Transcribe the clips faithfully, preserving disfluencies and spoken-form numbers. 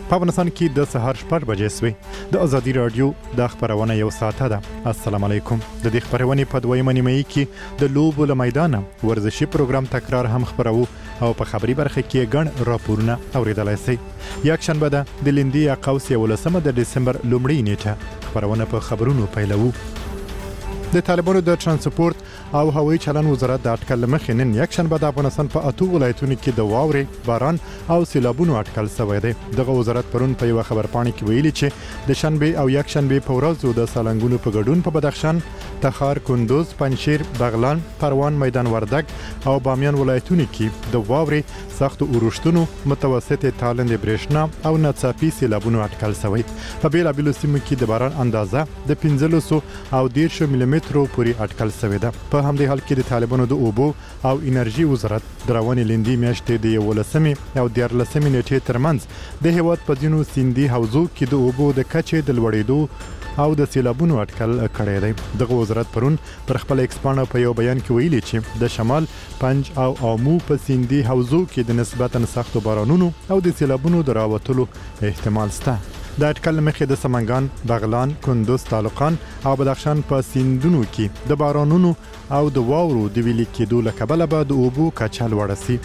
په افغانستان کې د سهار شپږ بجې سوې. د ازادي رادیو د خبرونه یو ساعته ده. السلام علیکم. د دې خبرونې په دویمه نیمه کې د لوبو له میدانه ورزشي پروګرام تکرار هم خبرو او په خبري برخه کې ګڼ راپورونه اوریدلای شئ. یک شنبه ده د لندي قوس یولسمه د دسمبر لومړۍ نیټه. خبرونه په خبرونو پیلوو. د طالبانو د ترانسپورت او هوایي چلن وزارت د اټکل مخې نن یک شنبه د افغانستان په اتو ولایتونو کې د واورې، باران او سیلابونو اټکل شوی دی. دغه وزارت پرون په یو خبرپاڼه کې ویلي چې د شنبه او یک شنبه په ورځو د سالنګونو په ګډون په بدخشان، تخار، کندوز، پنجشیر، بغلان، پروان، میدان وردګ او بامیان ولایتونو کې د واورې، سخت اورښتونو، متوسط تالندې برېښنا او ناڅاپي سیلابونو اټکل شوی. په بیلابیلو سیمو کې د باران اندازه د پنځلسو او دیرشو ملي مترو پورې اټکل شوی ده. په همدې حال کې د طالبانو د اوبو او انرژي وزارت د روانې لندي میاشتې د یولسمې او دیارلسمې نیټې ترمنځ د هیواد په ځینو سیندي حوزو کې د اوبو د کچې د لوړېدو او د سیلابونو اټکل کړی دی. دغه وزارت پرون پر خپل ایکس پاڼه په یو بیان کې ویلي چې د شمال، پنج او آمو په سیندي حوزو کې د نسبتاً سختو بارانونو او د سیلابونو د راوتلو احتمال شته. د اټکل مخې د سمنګان، بغلان، کندوز، تالقان او بدخشان په سیندونو کې د بارانونو او د واورو د ویلي کېدو له کبله به د اوبو کچه لوړه شي.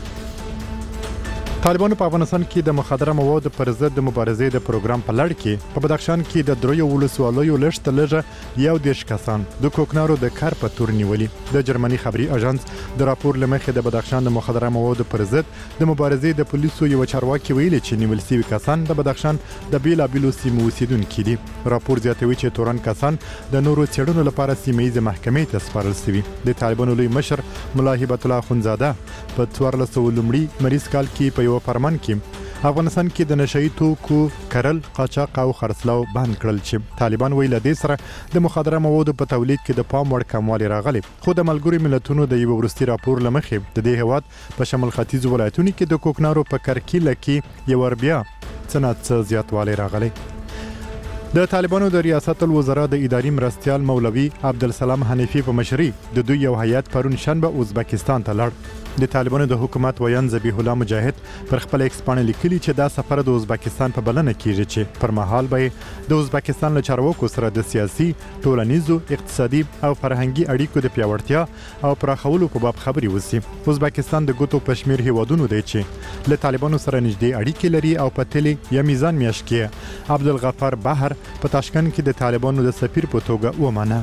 طالبانو په افغانستان کې د مخدره موادو پر ضد د مبارزې د پروګرام په لړ کې په بدخشان کې د دریو ولسوالیو لږ تر لږه یو دېرش کسان د کوکنارو د کار په تور نیولي. د جرمني خبري اژانس د راپور له مخې د بدخشان د مخدره موادو پر ضد د مبارزې د پولیسو یو چارواکي ویلي چې نیول شوي کسان د بدخشان د بیلابیلو سیمو اوسیدونکي دي. راپور زیاتوي چې تورن کسان د نورو څېړنو لپاره سیمهییزې محکمې ته سپارل شوي. د طالبانو لوی مشر ملا هبت الله اخندزاده په څوارلس سوه لومړي مریض کال کې په یو فرمان کې افغانستان کې د نشئی توکو کرل، قاچاق او خرڅلاو بند کړل چې طالبان ویل د سره د مخدره موادو په تولید کې د پام وړ کموالی راغلی. خو د ملګرو ملتونو د یو وروستي راپور له مخې د دې هیواد په شمال ختیځو ولایتونو کې د کوکنارو په کرکیله کې یو ور بیا څه نه څه زیاتوالی راغلی. د طالبانو د ریاست الوزرا د اداري مرستیال مولوي عبدالسلام حنیفي په مشرۍ د دوی یو هیئت پرون شنبه ازبکستان ته لاړ. د طالبانو د حکومت ویان ذبیح الله مجاهد پر خپل ایکس پاڼه لیکلي چې دا سفر د ازبکستان په بلنه کیږي چې پر مهال به د ازبکستان له چارواکو سره د سیاسي، ټولنیزو، اقتصادي او فرهنګي اړیکو د پیاوړتیا او پراخولو په باب خبرې وشي. ازبکستان د ګوتو په شمیر هیوادونو دی چې له طالبانو سره نږدې اړیکې لري او په تلې یا میزان میاشت کې عبدالغفار بحر په تاشکند کې د طالبانو د سفیر په توګه ومانه.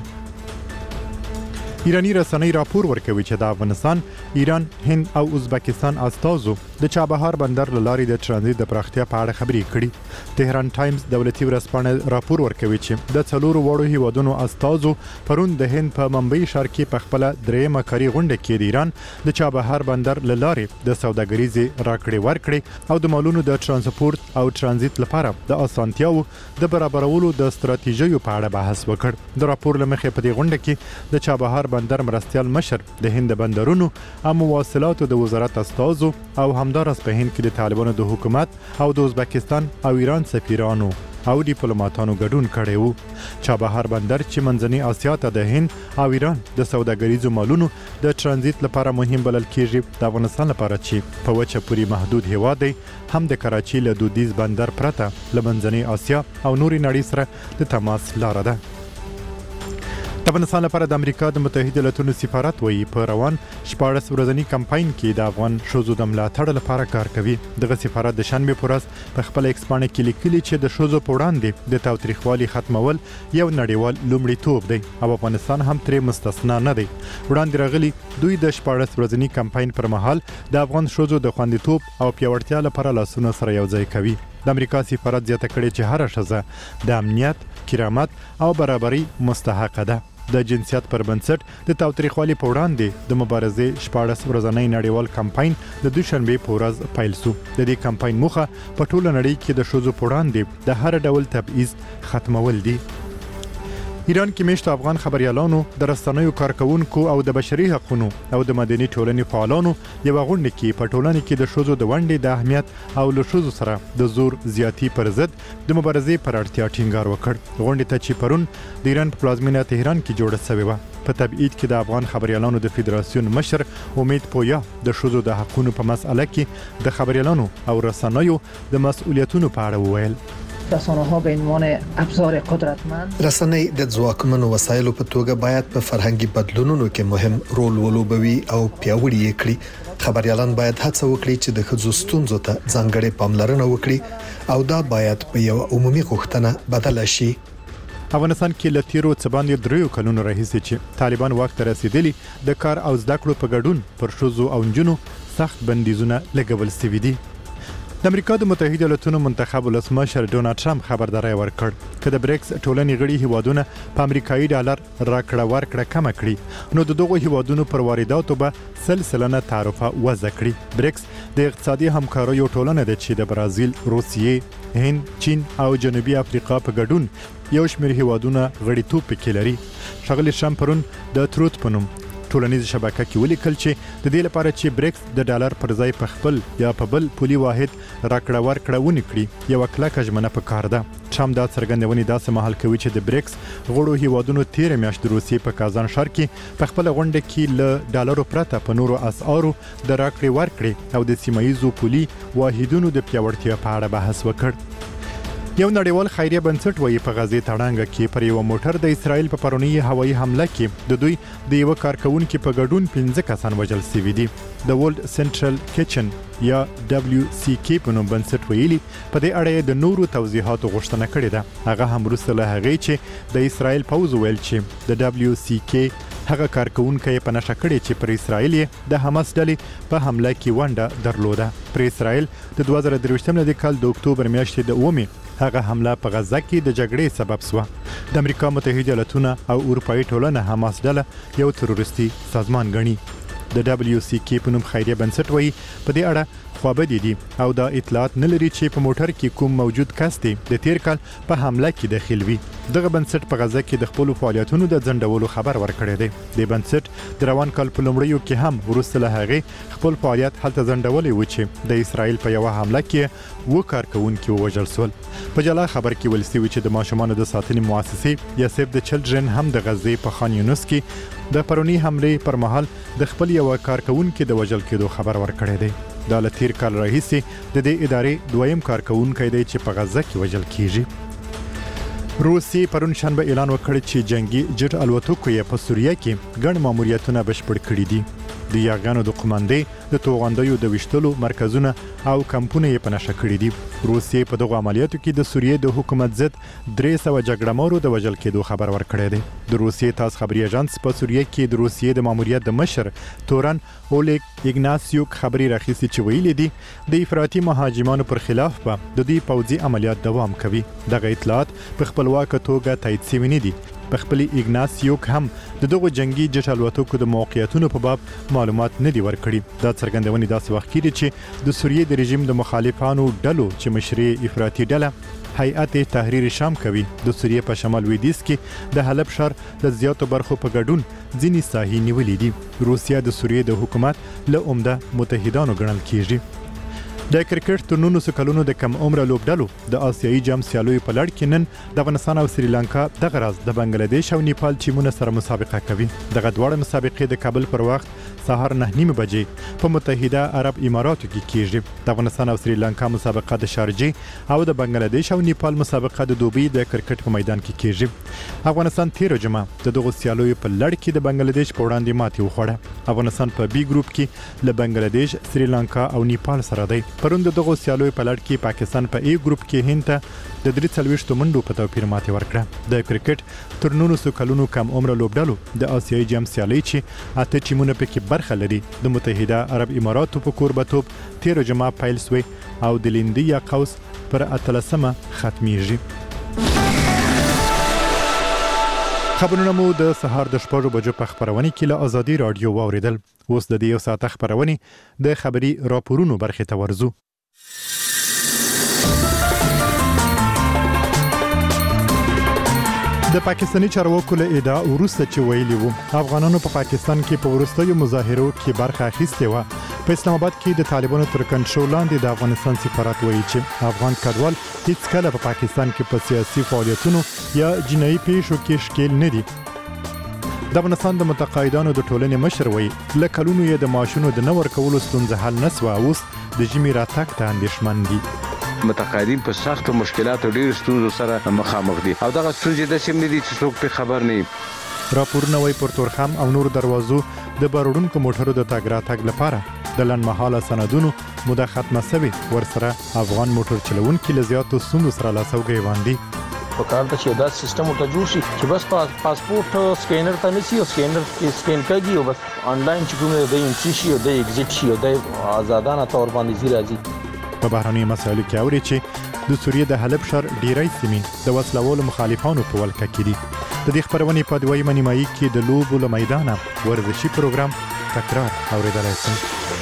ایرانی رسنۍ راپور ورکوي چې د افغانستان، ایران، هند او ازبکستان استازو د چابهار بندر له لارې د ترانزیت د پراختیا په اړه خبرې کړي. تهران ټایمز دولتي ورځپاڼه راپور ورکوي چې د څلورو وړو هیوادونو استازو پرون د هند په ممبئی ښار کې په خپله درېیمه کاري غونډه کې د ایران د چابهار بندر له لارې د سوداګریزې راکړې ورکړې او د مالونو د ترانسپورت او ترانزیت لپاره د اسانتیاو د برابرولو د ستراتیژیو په اړه بحث وکړ. د راپور له مخې په دې غونډه کې د چابهار بندر مرستیال مشر، د هند بندرونو او مواصلاتو د وزارت استازو او همدارس په هند کې د طالبانو د حکومت او د ازبکستان او ایران سفیرانو او ډیپلوماټانو ګډون کړی وو. چابهار بندر چې منځنۍ اسیا ته د هند او ایران د سوداګریزو مالونو د ترانزیت لپاره مهم بلل کیږي، د افغانستان لپاره چې په وچه پورې محدود هیواد دی هم د کراچۍ له دودیز بندر پرته له منځنۍ اسیا او نورې نړۍ سره د تماس لاره ده. د افغانستان لپاره د امریکا د متحده ایالاتونو سفارت وایي په روان شپاړس ورځني کمپاین کې د افغان ښځو د ملاتړ لپاره کار کوي. دغه سفارت د شنبې په ورځ په خپل ایکس پاڼه کې لیکلي چې د ښځو په وړاندې د تاوتریخوالي ختمول یو نړیوال لومړیتوب دی او افغانستان هم ترې مستثنا نه دی. وړاندې راغلي دوی د شپاړس ورځني کمپاین پر مهال د افغان ښځو د خوندیتوب او پیاوړتیا لپاره لاسونه سره یو ځای کوي. د امریکا سفارت زیاته کړې چې هره ښځه د امنیت، کرامت او برابرۍ مستحقه ده. د جنسیت پر بنسټ د تاوتریخوالي په وړاندې د مبارزې شپاړس ورځنی نړیوال کمپاین د دوشنبې په ورځ پیل شو. د دې کمپاین موخه په ټوله نړۍ کې د ښځو په وړاندې د هر ډول تبعیض ختمول دي. ایران کې میشت افغان خبريالانو، د رسنیو کارکونکو او د بشري حقوقو او د مدني ټولنې فعالانو یو غونډه کې په ټولنه کې د ښځو د ونډې د اهمیت او له ښځو سره د زور زیاتی پر ضد د مبارزې پر اړتیا ټینګار وکړ. غونډه ته چې پرون د ایران په پلازمینه تهران کې جوړه شوې و. په تبعید کې د افغان خبريالانو د فدراسیون مشر امید پویا د ښځو د حقوقو په مسأله کې د خبريالانو او رسنیو د مسؤلیتونو په اړه وویل. رسانه ها به عنوان ابزار قدرتمند رسنۍ د ځواکمنو وسایلو په توګه باید په فرهنګي بدلونونو کې مهم رول ولوبوي او پیاوړي یې کړي. خبريالان باید هڅه وکړي چې د ښځو ستونزو ته ځانګړې پاملرنه وکړي او دا باید په یو عمومي غوښتنه بدل شي. افغانستان کې له تیرو څه باندې دریو کلونو راهیسې چې طالبان واک ته رسیدلي د کار او زده کړو په ګډون پر ښځو او نجونو سخت بندیزونه لګول شوي دي. د امریکا د متحده ایالاتونو منتخب ولسمشر ډونالد ټرمپ خبرداري ورکړ چې د بریکس ټولنې غړي هیوادونه په امریکایي ډالر راکړه ورکړه کم کړي نو د دغو هیوادونو پر وارداتو به سلسله تعرفه وضع کړي. بریکس د اقتصادي همکاریو ټولنه ده چې د برازیل، روسیې، هند، چین او جنوبي افریقا په ګډون یو شمېر هیوادونه غړیتوب پکې لري. ښاغلي ټرمپ پرون د تروت په نوم ټولنیز شبکه کې ولیکل چې د دې لپاره چې بریکس د ډالر پر ځای په خپل یا په بل پولي واحد راکړه ورکړه ونی کړي یو کلکه ژمنه پکار ده. ټرمپ دا څرګندونې داسې مهال کوي چې د بریکس غړو هیوادونو تیر میاشت د روسیې په کازان ښار کې په خپل غونډه کې له ډالرو پرته په نورو اسعارو د راکړې ورکړې او د سیمایي پولي واحدونو د پیاوړتیا په اړه بحث وکړ. یو نړیوال خیریه بنسټ وایي په غزې تړانګه کې پر یو موټر د اسرائیل په پرونی هوایي حمله کې د دوی د یو کارکونکو په ګډون پنځه کسان وژل شوي دي. د ورلد سنټرل کچن یا دبليو سي کې په نوم بنسټ ویلي په دې اړه د نورو توضیحاتو غوښتنه کړې ده. هغه هم وروسته له هغې چې د اسرائیل پوځ ویل چې د دبليو سي کې هغه کارکونکو په نشه کړې چې پر اسرائیل د حماس ډلې په حمله کې ونډه درلوده. پر اسرائیل د دوه زره درویشتم کال د اکتوبر میاشتې د اومه هغه حمله په غزه کې د جګړې سبب شو. د امریکا متحده ایالاتونو او اروپאי ټولنه حماس ډله یو تروریستي سازمان ګڼي. د دبليو سي کې په نوم خیریه بنسټ وایي په دې اړه خوابدي دي او دا اطلاعات نه لري چې په موټر کې کوم موجود کس دی د تیر کال په حمله کې داخل وي. دغه بنسټ په غزه کې د خپل فعالیتونو د ځنډولو خبر ورکړی دی. د بنسټ د روان کال په لومړیو کې هم وروسته له هغې خپل فعالیت هلته ځنډولې و چې د اسرائیل په یو حمله کې و کارکونکو وژل شول. په جلا خبر کې ویل شوی چې د ماشومانو د ساتنې مؤسسې یا سیف د چلډرن هم د غزې په خان یونس کې د پرونی حمله پر مهال د خپل یو کارکونکو د وژل کېدو خبر ورکړی دی. دا له تیر کال راهیسې د دې ادارې دویم کارکونکی دی چې په غزه کې وژل کیږي. روسي پرون شنبه اعلان وکړ چې جنگي جټ الوتکو یې په سوریه کې ګڼ ماموریتونه بشپړ کړي دي. د یاګانو د قوماندې د توغندیو د وشتلو مرکزونه او کمپونه یې په نشه کړي دي. روسیې په دغه عملیاتو کې د سوریې د حکومت ضد درې سوه جګړهمارو د وژل کېدو خبر ورکړی دی. د روسیې تاس خبري اژانس په سوریه کې د روسیې د ماموریت د مشر تورن اولیګ ایګناسیوک خبري راخیستي چې ویلي دي د افراطي مهاجمانو پر خلاف به د دوی پوځي عملیات دوام کوي. دغه اطلاعات په خپلواک توګه تایید شوي نه دي. په خپل ایګناسیوک هم د دغه جنگي جټ الوتکو د موقعیتونو په باب معلومات نه دی ورکړي. دا څرګندونې داسې وخت کې چې د سوریې د رژیم د مخالفانو ډلو چې مشري افراطي ډله هیئت تحریر شام کوي د سوریې په شمال لویدیځ کې د حلب ښار د زیاتو برخو په ګډون ځینې ساحې نیولې دي. روسیا د سوریې د حکومت له عمده متحدانو ګڼل کیږي. د کرکټ تر نولسو کلونو د کم عمره لوبډلو د آسیایي جام سیالیو په لړ کې نن د افغانستان او سریلانکا دغه راز د بنگلاديش او نیپال ټیمونه سره مسابقه کوي. دغه دواړه مسابقې د کابل پر وخت سهار نه نیمه بجې په متحده عرب اماراتو کې کیږي. د افغانستان او سریلانکا مسابقه د شارجې او د بنگلاديش او نیپال مسابقه د دوبۍ د کرکټ په میدان کې کیږي. افغانستان تیر جمعه د دغه سیالیو په لړ کې د بنگلاديش په وړاندې ماتې وخوړه. افغانستان په بي ګروپ کې له بنگلاديش، سریلانکا او نیپال سره دی. پرون د دغه سیالیو په لړ کې پاکستان په ای ګروپ کې هند ته د درې څلوېښتو منډو په توپیر ماتې ورکړه. د کرکټ تر نولسو کلونو کم عمره لوبډلو د آسیایي جام سیالۍ چې اته ټیمونه پکې برخه لري د متحده عرب اماراتو په کوربتوب تیر جمعه پیل شوی او د لیندي یا قوس پر اتلسمه ختمیږي. خبرونه مو د سهار د شپږو بجو په خبرونه کې له ازادي رادیو واوریدل. اوس د دې یو ساعت خبرونه د خبري راپورونو برخه ته ورزو. د پاکستاني چارواکو له ادعا وروسته چې ویلي وو افغانانو په پاکستان کې په وروستیو مظاهرو کې برخه اخیستې وه. په اسلام آباد کې د طالبانو تر کنټرول لاندې د افغانستان سفارت وایي چې افغان کډوال هیڅ کله په پاکستان کې په سیاسي فعالیتونو یا جنایي پیښو کې ښکیل نه دي. د افغانستان د متقاعدانو د ټولنې مشر وایي له کلونو یې د معاشونو د نه ورکولو ستونزه حل نه سوه، اوس د ژمي راتګ ته اندېښمن دي. متقاعدین په سختو مشکلاتو ډېرو ستونزو سره مخامخ دي او دغه ستونزې داسې هم نه دي چې څوک پرې خبر نه وي. راپورونه وایي پر تورخم او نورو دروازو د بار موټرو د تګ راتګ لپاره د لنډمهاله سندونو موده ختمه سوې، ورسره افغان موټر چلونکي له زیاتو ستونزو سره لاس او ګریوان دي. په کار ته چې دا سیستم ورته جوړ شي چې بس پاسپورت سکینر ته نشي او سکینر کې سکین کوي او بس آنلاین چې کومه د انټری شي او د ایگزیټ شي او د آزادانه تور باندې زی راځي. په بهرنۍ مسایلو کې اوري چې د سوریې د حلب ښار ډیری سیمې د وسلوالو مخالفانو په ولکه کې دي. د دې خبرونې په دویمه نیمایي کې د لوبو له میدانه ورزشي پروګرام تکرار اوریدلای شئ.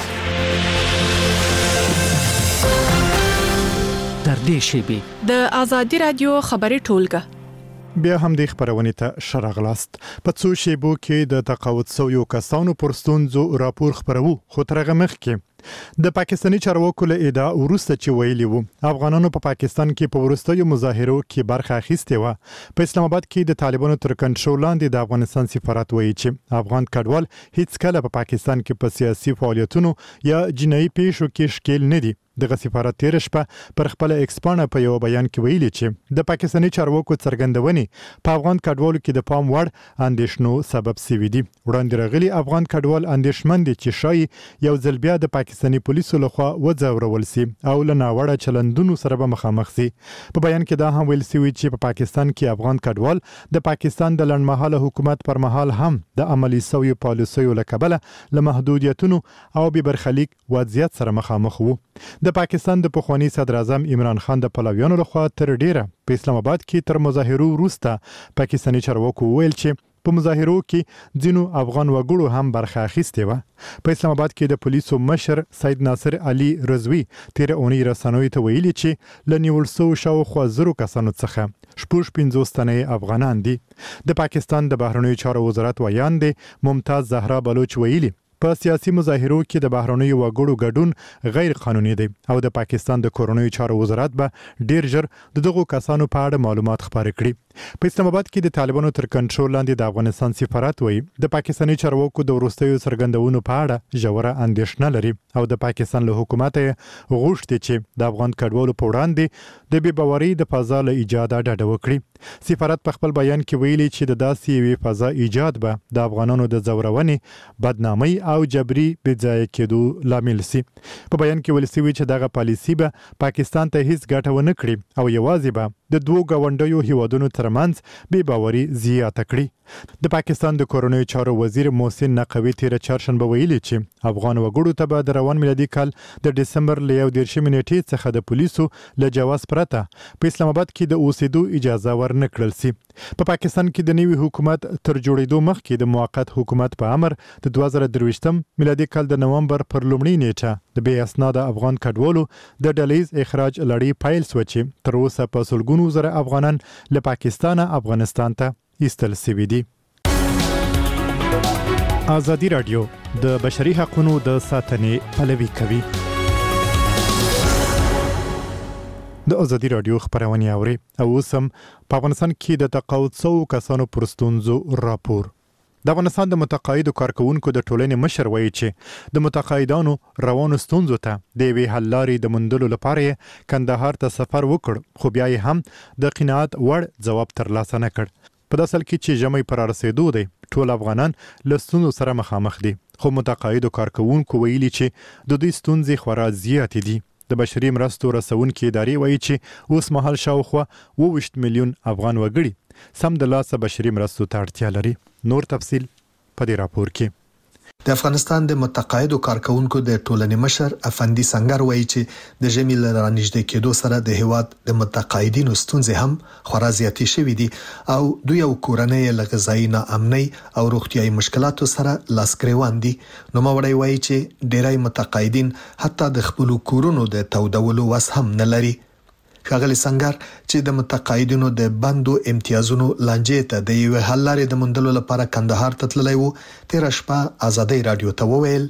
در دې شیبې د آزادي رادیو خبري ټولګه بیا هم د خبرونې ته شرغلاست. په څو شیبو کې د تقاعد شویو کسانو پر ستونزو راپور خبرو، خو تر هغه مخکې د پاکستاني چارواکو له ادعا وروسته چې ویلي وو افغانانو په پا پاکستان کې په وروستیو مظاهرو کې برخه اخیستې وه. په اسلام آباد کې د طالبانو تر کنټرول لاندې د افغانستان سفارت وایي چې افغان کډوال هیڅ کله په پاکستان کې په سیاسي فعالیتونو یا جنایي پیښو کې ښکیل نه دي. دغه سفارت تیر شپه پر خپل ایکسپانه په یو بیان کې ویلي چې د پاکستاني چارواکو څرګندونې په افغان کډوالو کې د پام وړ اندېښنو سبب سوي دي. وړاندې راغلي افغان کډوال اندېښمن دي چې شاید یو ځل بیا د پاکستاني پولیسو لخوا وځورول سي او له ناوړه چلندونو سره به مخامخ سي. په بیان کې دا هم ویل سوي چې په پاکستان کې افغان کډوال د پاکستان د لنډمهاله حکومت پر مهال هم د عملي سویو پالیسیو له کبله له محدودیتونو او بې برخلیک وضعیت سره مخامخ وو. د پاکستان د پخوانی صدر اعظم عمران خان د پلویانو لخوا تر ډیره په اسلام آباد کې تر مظاهرو وروسته پاکستاني چارواکو ویل چې په مظاهرو کې ځینو افغان وګړو هم برخه اخیستې وه. په اسلام آباد کې د پولیسو مشر سید ناصر علي رضوي تیر اونۍ رسنیو ته ویلي چې له نیول شویو شاوخوا زرو کسانو څخه شپږ پنځوس تنه افغانان دي. د پاکستان د بهرنیو چارو وزارت ویاندې ممتاز زهرا بلوچ ویلي په سیاسي مظاهرو کې د بهرنیو وګړو ګډون غیر قانوني دی او د پاکستان د کورنیو چارو وزارت به ډیر ژر د دغو کسانو په اړه معلومات خپاره کړي. په اسلام آباد کې د طالبانو تر کنټرول لاندې د افغانستان سفارت وایي د پاکستاني چارواکو د وروستیو څرګندونو په اړه ژوره اندېښنه لري او د پاکستان له حکومت غوښتي چې د افغان کډوالو په وړاندې د بې باورۍ د فضا له ایجاده ډډه وکړي. سفارت په خپل بیان کې ویلي چې د داسې یوې فضا ایجاد به د افغانانو د ځورونې، بدنامۍ او جبري بېځایه کېدو لامل سي. په بیان کې ویل شوي چې دغه پالیسي به پاکستان ته هیڅ ګټه ونه کړي او یوازې به د دوو ګاونډیو هیوادونو ترمنځ بې باوري زیاته کړي. د پاکستان د کورنیو چارو وزیر محسن نقوي تیر چهارشنبه ویلي چې افغان وګړو ته به د روان میلادي کال د ډسمبر له یو دېرشمې نیټې څخه د پولیسو له جواز پرته په اسلام آباد کې د اوسېدو اجازه ورنه کړل سي. په پاکستان کې د نوي حکومت تر جوړېدو مخکې د موقت حکومت په امر د دوه زره درویشتم میلادي کال د نومبر پر لومړۍ نیټه د بې اسناده افغان کډوالو د ډلیز اخراج لړۍ پیل شوه چې تر اوسه په سلګونو زره افغانان له پاکستانه افغانستان ته ایستل شوي دي. آزادي رادیو د بشري حقوقو د ساتنې پلوي کوي. د آزادي رادیو خبرونه اوري او اوس هم په افغانستان کې د تقاعد شویو کسانو پر ستونزو راپور. د افغانستان د متقاعدو کارکونکو د ټولنې مشر وایي چې د متقاعدانو روانو ستونزو ته د یوې حل لارې د موندلو لپاره یې کندهار ته سفر وکړ، خو بیا یې هم د قناعت وړ ځواب ترلاسه نه کړ. په داسې حال کې چې ژمی پر رسېدو دی ټول افغانان له ستونزو سره مخامخ دي، خو متقاعدو کارکونکو ویلي چې د دوی ستونزې خورا زیاتې دي. د بشري مرستو رسونکې ادارې وایي چې اوس مهال شاوخوا اووه ویشت میلیون افغان وګړي سم د لاسه بشري مرستو ته اړتیا لري. نور تفصیل په دې راپور کې. د افغانستان د متقاعدو کارکونکو د ټولنې مشر افندي سنگر وایي چې د ژمي له رانږدې کېدو سره د هیواد د متقاعدینو ستونزې هم خورا زیاتې شوې دي او دوی او کورنۍ له غذایي ناامنۍ او روغتیايي مشکلاتو سره لاس ګریوان دي. نوموړی وایي چې ډېری متقاعدین حتی د خپل کورونو د تودولو وس هم نه لري. ښاغلي سنگر چې د متقاعدینو د بندو امتیازونو لانجې ته د یو حل لارې د موندلو لپاره کندهار ته تللی وو، تیر شپه آزادي رادیو ته وویل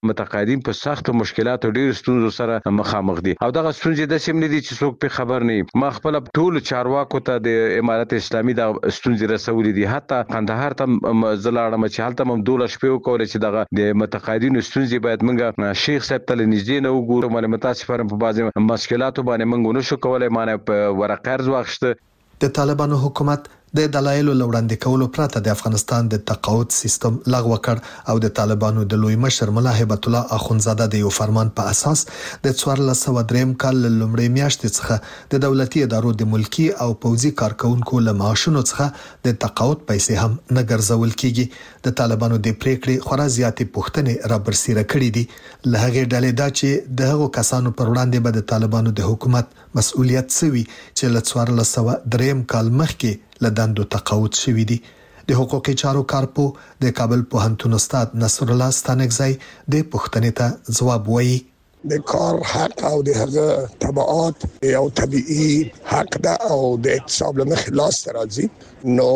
متقاعدین په سخت مشکلاتو ډیر ستونزو سره مخامخ دي او دغه ستونزې د سیمې دي چې څوک په خبر نه ما خپل ټول چارواکو ته د امارت اسلامي د ستونزې رسولې دي حتی قندهار ته زلاړم چې حالت هم دوله شپې وکول چې دغه د متقاعدینو ستونزې باید موږ شیخ صاحب ته نږدې نه وګورو مله متاسفانه په بعضي مشکلاتو باندې موږ نشو کولای مانه په ورقه ارز واخشته د طالبانو حکومت د دلایلو لوړاندې کولو پرته د افغانستان د تقاعد سیستم لغوه کړ او د طالبانو د لوی مشر ملا هیبت الله اخونزاده د یو فرمان په اساس د څوارلس سوه دریم کال لومړۍ میاشتې څخه د دولتي ادارو د ملکی او پوځي کارکونکو له معاشونو څخه د تقاعد پیسې هم نه ګرځول کیږي د طالبانو د پریکړې خورا زیاتې پوښتنې را برسیره کړې دي له هغې ډلې دا چې د هغو کسانو پر وړاندې به د طالبانو د حکومت مسؤلیت سوي چې له څوارلس سوه دریم کال مخکې لدندو تقاعد شوی دي د حقوقي چارو کارپو د کابل پوهنتون استاد نصر الله ستانکزی د پوښتنې ته ځواب وایي د کار حق او د هغه تبعات او طبيعي حق ده او د اقتصاد له مخې لاس راځي نو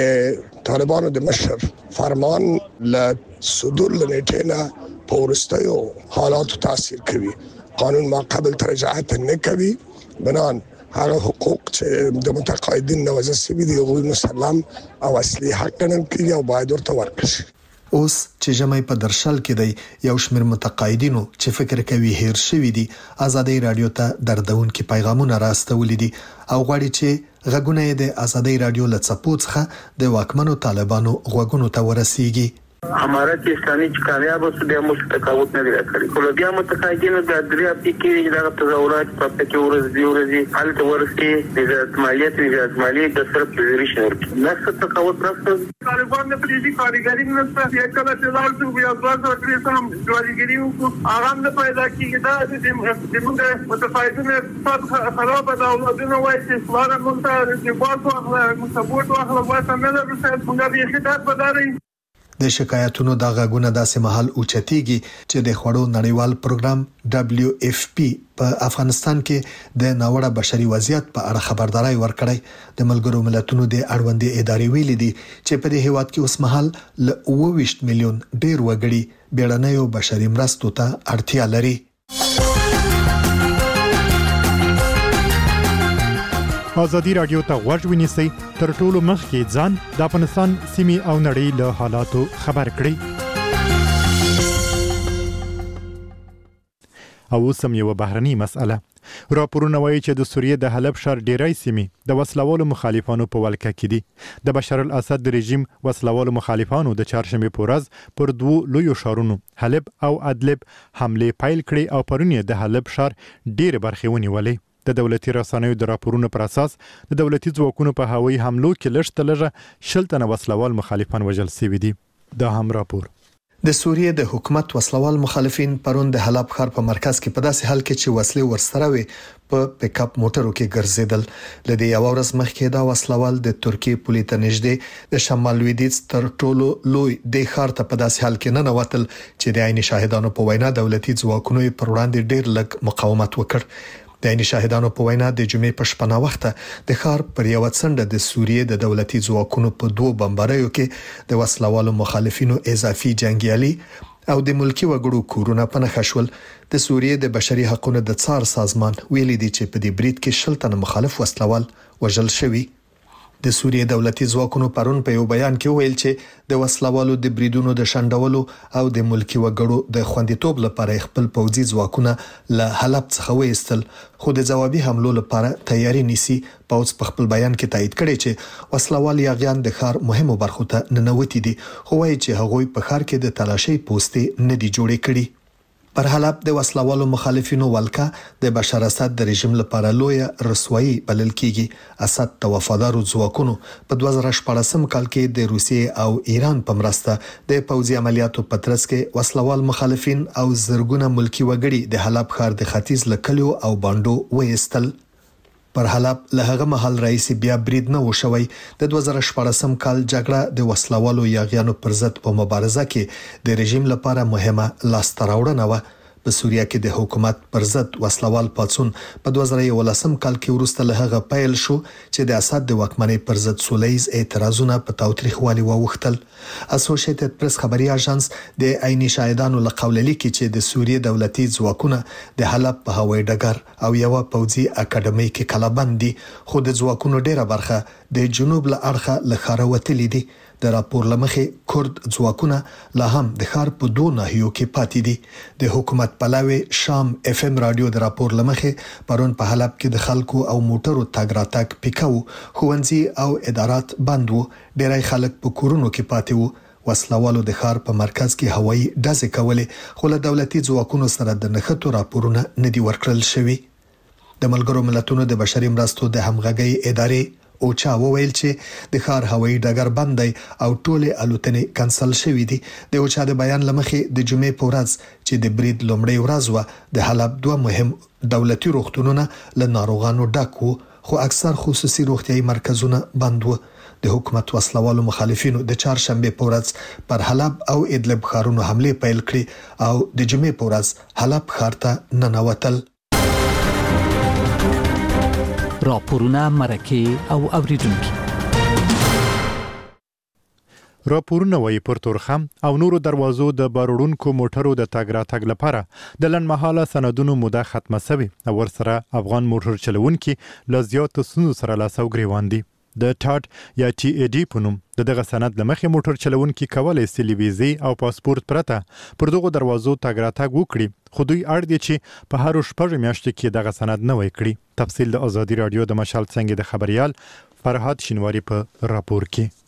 د طالبانو د مشر فرمان له صدور لنیټه نه پورستیو حالات تاثیر کوي قانون ما قبل تراجعات نه کوي بنان هغه حقوق چې د متقاعدین نوازه سوي دي او مسلم او اصلي حق ګڼل کیږي او باید ورته ورکړي اوس چې جمعي په درشل کې دی یو شمېر متقاعدینو چې فکر کوي هیر شوی دي ازادي رادیو ته دردونکي پیغامونه راستولي دي او غواړي چې غږونه د ازادي رادیو لڅپو څخه د واکمنو طالبانو غوږونو ته ورسیږي امارت اسلامي چې کامیاب اوس بیا موږ تقاعد نه لري کړی کله بیا متقاعدینو د درې هفتې کې دغه تظاهرات په پکې ورځ دی ورځي حالت ورسي د مالیات د مالیات د صرف پوزیشن ورکړي نفس تقاعد راځي طالبان د پریزي کاریګری نه ستاسو یو کله چې لاړ شو بیا ځواب ورکړي سم جوړیږي او هغه نه پیدا کیږي دا د موږ متقاعدینو په خراب د اولادونو وایي چې فلانه مونږ ته د باسو اخلا مسبوت واخلا واسه نه درسه موږ به خدمت بداري د شکایتونو د غاګونه داسې محل اوچتيږي چې د خوړو نړیوال پروګرام دبليو اف پی په افغانستان کې د ناوړه بشري وضعیت په اړه خبرداري ورکړی د ملګرو ملتونو د اړوندې ادارې ویلي دي چې په دې هیواد کې اوس مهال ل اوه ویشت میلیون ډیر وګړي بیړنیو بشري مرستو ته اړتیا لري ازادي رادیو ته غوږ ونیسئ تر ټولو مخکې ځان د افغانستان سیمې او نړۍ له حالاتو خبر کړئ او اوس هم یوه بهرنۍ مسأله راپورونه وایي چې د سوریې د حلب ښار ډیری سیمې د وسلوالو مخالفانو په ولکه کې دي د بشار الاسد د رژیم وسلوالو مخالفانو د چهارشنبې په ورځ پر دوو لویو ښارونو حلب او ادلب حملې پیل کړې او پرون یې د حلب ښار ډېرې برخې ونیولې د دولتي رسنیو د راپورونو پر اساس د دولتي ځواکونو په هوایي حملو کې لږ تر لږه شل تنه وسلوال مخالفان وژل شوي دي دا هم راپور د سوریې د حکومت وسلوال مخالفین پرون د حلب ښار په مرکز کې په داسې حال کې چې وسلې ورسره وي په پک اپ موټرو کې ګرځیدل لدې یو ورځ مخکې دا وسلوال د ترکیې پولیس ته نږدې د شمال لویدیځ تر ټولو لوی د ښار ته په داسې حال کې نه نوتل چې د عین شاهدانو په وینا دولتي ځواکونو پر وړاندې ډېر لږ مقاومت وکړ د عین شاهدانو په وینا د جمعې په شپه نا وخته د ښار پر یو څنډه د سوریې د دولتي ځواکونو په دوه بمباریو کې د وسلوالو مخالفینو اضافي جنگیالي او د ملکی وګړو کورونه په نښه شول د سوریې د بشري حقوقو د څار سازمان ویلي دی چې په دې برید کې شل تنه مخالف وسلوال وژل شوي د سوریې دولتي ځواکونو پرون په یو بیان کې ویل چې د وسلوالو د بریدونو د شندولو او د ملکی وګړو د خوندیتوب لپاره خپل پوځي ځواکونه له حلب څخه وېستل خو د ځوابي حملو لپاره تیاری نیسي پوځ په خپل بیان کې تایید کړی چې وسلوال یاغیان د ښار مهمو برخو ته ننوتي دي خو وايي چې هغوی په ښار کې د تلاشي پوسټې نه دي جوړې کړي پر حلب د وسلوالو مخالفینو ولکه د بشار اسد د رژیم لپاره لوی رسوایی بلل کیږي اسد د وفادارو ځواکونو په دوه زره شپږم کال کې د روسیې او ایران په مرسته د پوځي عملیاتو په ترڅ کې وسلوال مخالفین او زرګونه ملکی وګړي د حلب ښار د ختیځ لکلیو او باندو وېستل پر حلب له هغه محل رئیس بیا برید نه وشوي د دوه زره شپږم کال جګړه د وسلوالو یاغیانو پر ضد په مبارزه کې د رژیم لپاره مهمه لاستراوړنه و په سوریه کې د حکومت پر ضد وسلوال پاڅون په دوه زره یولسم کال کې وروسته له هغه پیل شو چې د اسد د واکمنۍ پر ضد سولهییز اعتراضونه په تاوتریخوالي واوښتل. اسوسییټډ پریس خبري اژانس د عیني شاهدانو له قوله لیکي چې د سوریې دولتي ځواکونه د حلب په هوایي ډګر او یو پوځي اکاډمي کې کلابند دي، خو د ځواکونو ډیره برخه د جنوب له اړخه له ښاره وتلې دي. د راپور لمخې کورد ځواکونه لا هم د ښار په دوه ناحیو کې پاتې دي. د حکومت پلاوي شام اف ام رادیو د راپور لمخې پرون په حلب کې د خلکو او موټرو تګ راتګ پیکاو، ښوونځي او ادارات بند وو، ډیری خلک په کورونو کې پاتې وو. وسلوالو د ښار په مرکز کې هوایي ډزې کولې، خو له دولتي ځواکونو سره د نښتو راپورونه نه دي ورکړل شوي. د ملګرو ملتونو د بشري مرستو د همغږۍ ادارې اوچا وویل چې د ښار هوایي ډګر بند دی او ټولې الوتنې کنسل شوې دي. د اوچا د بیان لمخې د جمعې په ورځ چې د برید لومړۍ ورځ و، د حلب دوه مهم دولتي روغتونونه له ناروغانو ډک وو، خو اکثر خصوصي روغتيایي مرکزونه بند وو. د حکومت وسلوالو مخالفینو د چهارشنبه په ورځ پر حلب او ادلب ښارونو حمله پیل کړې او د جمعې په ورځ حلب ښار ته ننوتل. راپورونه مرکه او اوریدونکو راپورونه وايي پر تورخم او نورو دروازو د باروړونکو موټرو د تګ راتګ لپاره د لنډمهاله سندونو موده ختمه شوې او ورسره افغان موټر چلوونکي له زیاتو ستونزو سره لاس او ګریوان دي. د ټاټ یا ټي ای ډي په نوم د دغه سند لمخې موټر چلوونکي کولای شي ویزې او پاسپورت پرته پر دغه دروازو تګ راتګ وکړي، خو دوی اړ دي چې په هر شپږ میاشتو کې دغه سند نوی کړي. تفصیل د ازادي رادیو د مشال څنګه د خبريال فرهاد شینواری په راپور کې.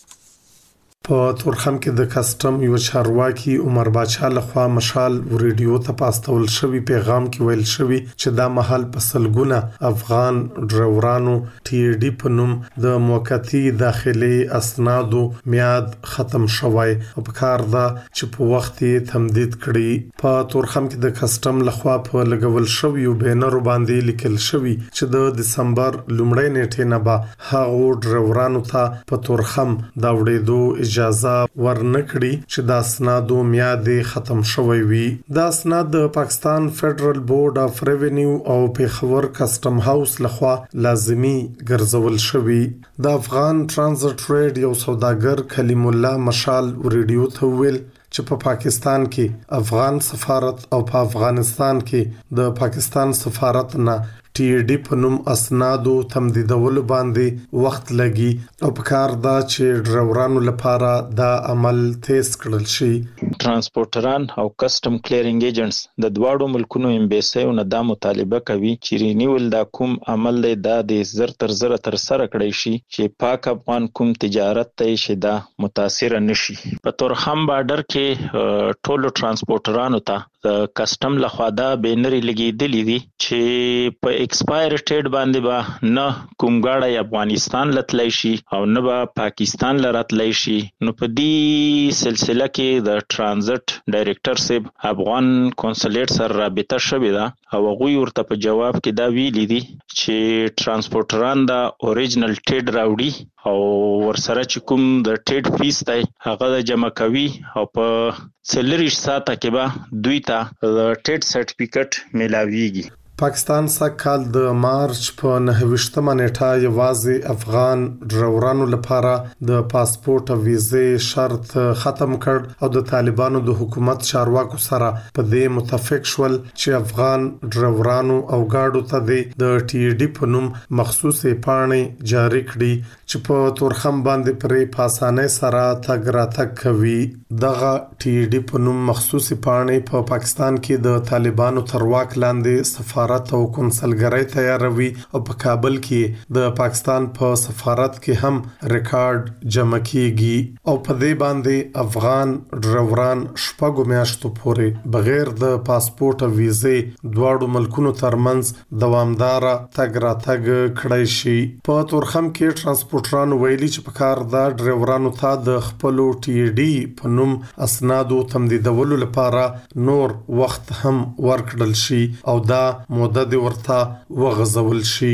په تورخم کې د کسټم یو چارواکي عمر باچا لخوا مشال ریډیو ته پاستول شوی پیغام کې ویل شوی چې دا محل په سلګونه افغان ډرایورانو ټي ډي په نوم د موقتی داخلي اسنادو میاد ختم شوی او په کار دا چې په وخت یې تمدید کړي. په تورخم کې د کسټم لخوا په لګول شوی یو بینر باندې لیکل شوی چې د دسمبر لومړۍ نیټې نه به هغه ډرایورانو ته په تورخم دا وړېدو اجازه ورنکړي چې دا اسنادو میاد ختم شوی وي. دا اسناد د پاکستان فدرل بورډ اف ریونیو او پیښور کسټم هاوس لخوا لازمی ګرځول شوی. د افغان ټرانزیټ ټریډ یو سوداګر کلیم الله مشال ریډیو ته ویل چې په پاکستان کې افغان سفارت او په افغانستان کې د پاکستان سفارت نه ټي ډي په نوم اسنادو تمدیدولو باندې وخت لګي او په کار دا چې ډرایورانو لپاره دا عمل تیز کړل شي. ترانسپورټران او کسټم کلیرینګ ایجنټس د دواړو ملکونو امبیسیو نه دا مطالبه کوي چې رینیول دا کوم عمل دی دا د زر تر زر تر سره کړی شي چې پاک افغان کوم تجارت ته شي دا متاثر نشي. په تورخم بارډر کې ټولو ترانسپورټرانو ته د کسټم لخوا دا بینری لګیدلی دي چې په ایکسپایر ډیټ باندې به نه کوم غاړه افغانستان لتلای شي او نه به پاکستان لراتلای شي. نو په دې سلسله کې د ټرانزیټ ډایریکټر صاحب افغان کنسولیټ سره رابطه شوې ده او هغه ورته په جواب کې دا ویلي دي چې ترانسپورټران دا اوریجنل ټیډ راوړي او ورسره چې کوم د ټیډ فیس دی هغه د جمع کوي او په څلریش ساعته کې به دوی ته د ټیډ سرټیفیکټ ملاويږي. پاکستان سږکال د مارچ په نهه ویشتمه نیټه یوازې افغان ډرایورانو لپاره د پاسپورت او ویزې شرط ختم کړ او د طالبانو د حکومت چارواکو سره په دې متفق شول چې افغان ډرایورانو او گاډو ته د ټي ډي په نوم مخصوصي پاڼې جاری کړي چې په تورخم باندې پرې په اسانۍ سره تګ راتګ کوي. دغه ټي ډي په نوم مخصوصي پاڼې په پاکستان کې د طالبانو تر واک لاندې سفارت او کنسلګرۍ تیاروي او په کابل کې د پاکستان په سفارت کې هم ریکارډ جمع کیږي او په دې باندې افغان ډرایوران شپږ میاشتو پورې بغیر د پاسپورت او ویزې دواړو ملکونو ترمنځ دوامدار تګ راتګ کړی شي. په تورخم کې ترانسپورټران ویلي چې په کار د ډرایورانو ته د خپل ټي ډي په نوم اسنادو تمدیدولو لپاره نور وخت هم ورکړل شي او دا موده د ورته وغځول شي.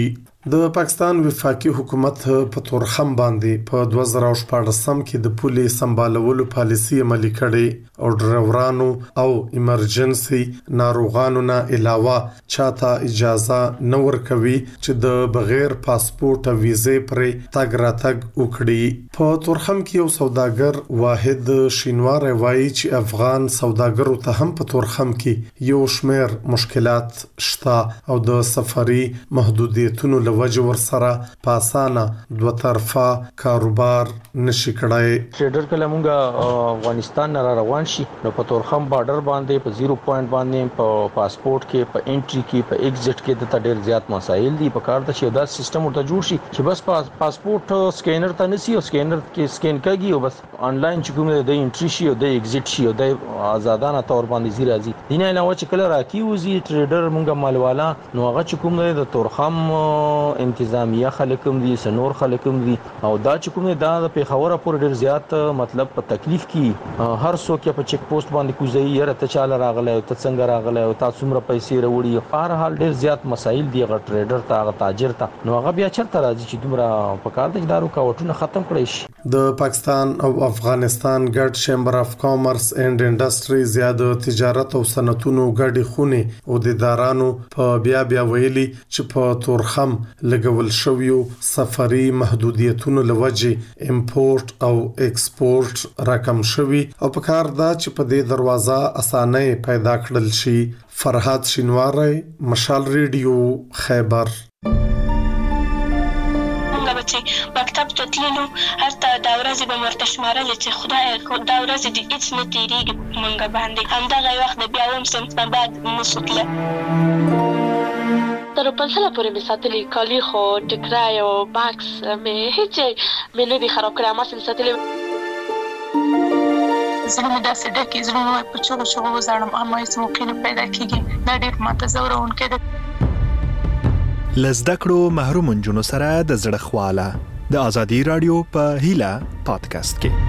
د پاکستان وفاقي حکومت په تورخم باندې په دوه زره شپږم کې د پولې سمبالولو پالیسي عملي کړې او ډرایورانو او ایمرجنسي ناروغانو نه علاوه چاته اجازه نه ورکوي چې د بغیر پاسپورت او ویزې پرې تګ راتګ وکړي. په تورخم کې یو سوداګر واحد شینوار وایي چې افغان سوداګرو ته هم په تورخم کې یو شمېر مشکلات شته او د سفري محدودیتونو وجه ورسره په اسانه دوه طرفه کاروبار نشي کړای. ټریډر کله مونږه افغانستان نه روان شي نو په تورخم بارډر باندې په زیرو پوینټ باندې په پاسپورت کې په انټری کې په ایگزیټ کې د ډېر زیات مسایل دي. په کار ته چې دا سیستم ورته جوړ شي چې بس پاس پاسپورت سکینر ته نسی او سکینر کې سکین کوي او بس آنلاین چې کوم د انټری شي او د ایگزیټ شي او د آزادانه تور باندې زی راځي. دینه علاوه چې کله راکیوزي ټریډر مونږه مالوالا نو هغه چې کوم د تورخم انتظامیه خلکم دي سنور خلکم دي او دا چې کوم دا د پیښور پورې ډیر زیات مطلب په تکلیف کې هر څوک په چیک پوسټ باندې کوزي یره ته چاله راغله او ته څنګه راغله او تاسو څومره پیسې وروړي. په هر حال ډیر زیات مسایل دي غ ټریډر ته غ تاجر ته نو هغه بیا چرته راځي چې دومره په کار د دارو کاوټونه ختم کړي شي. د پاکستان او افغانستان ګډ چیمبر اف کامرس اینڈ انډستری زیاده تجارت او صنعتونو ګډي خونه او د ادارانو په بیا بیا ویلي چې په تورخم لګول شویو سفري محدودیتونو لوجه امپورټ او ایکسپورټ رقم شوی او په کار دا چې په دې دروازه اسانه پیدا کړل شي. فرحات شینواری، مشال ریډیو، خیبر. مکتب ته تللو هلته دا ورځې به ورته شمارلې چې خدای دا ورځې دې هېڅ نه تېرېږي په مونږ باندې. همدغه وخت د بیا اووم صنف نه بعد نشو تللی. تر پنځله پورې مې ساتلي کالي خو ټکرای او باکس مې هېڅ مې نه دي خراب کړی. هماسې مې ساتلي. زړه مې داسې ډکې زړه مې په چغو چغو وزاړم اما هېڅ موقع نه پیدا کېږي. دا ډېر ماته ځوروونکی ده. له زده کړو محروم نجونو سره د زړه خواله د ازادي راډیو په هیله پادکاسټ کې.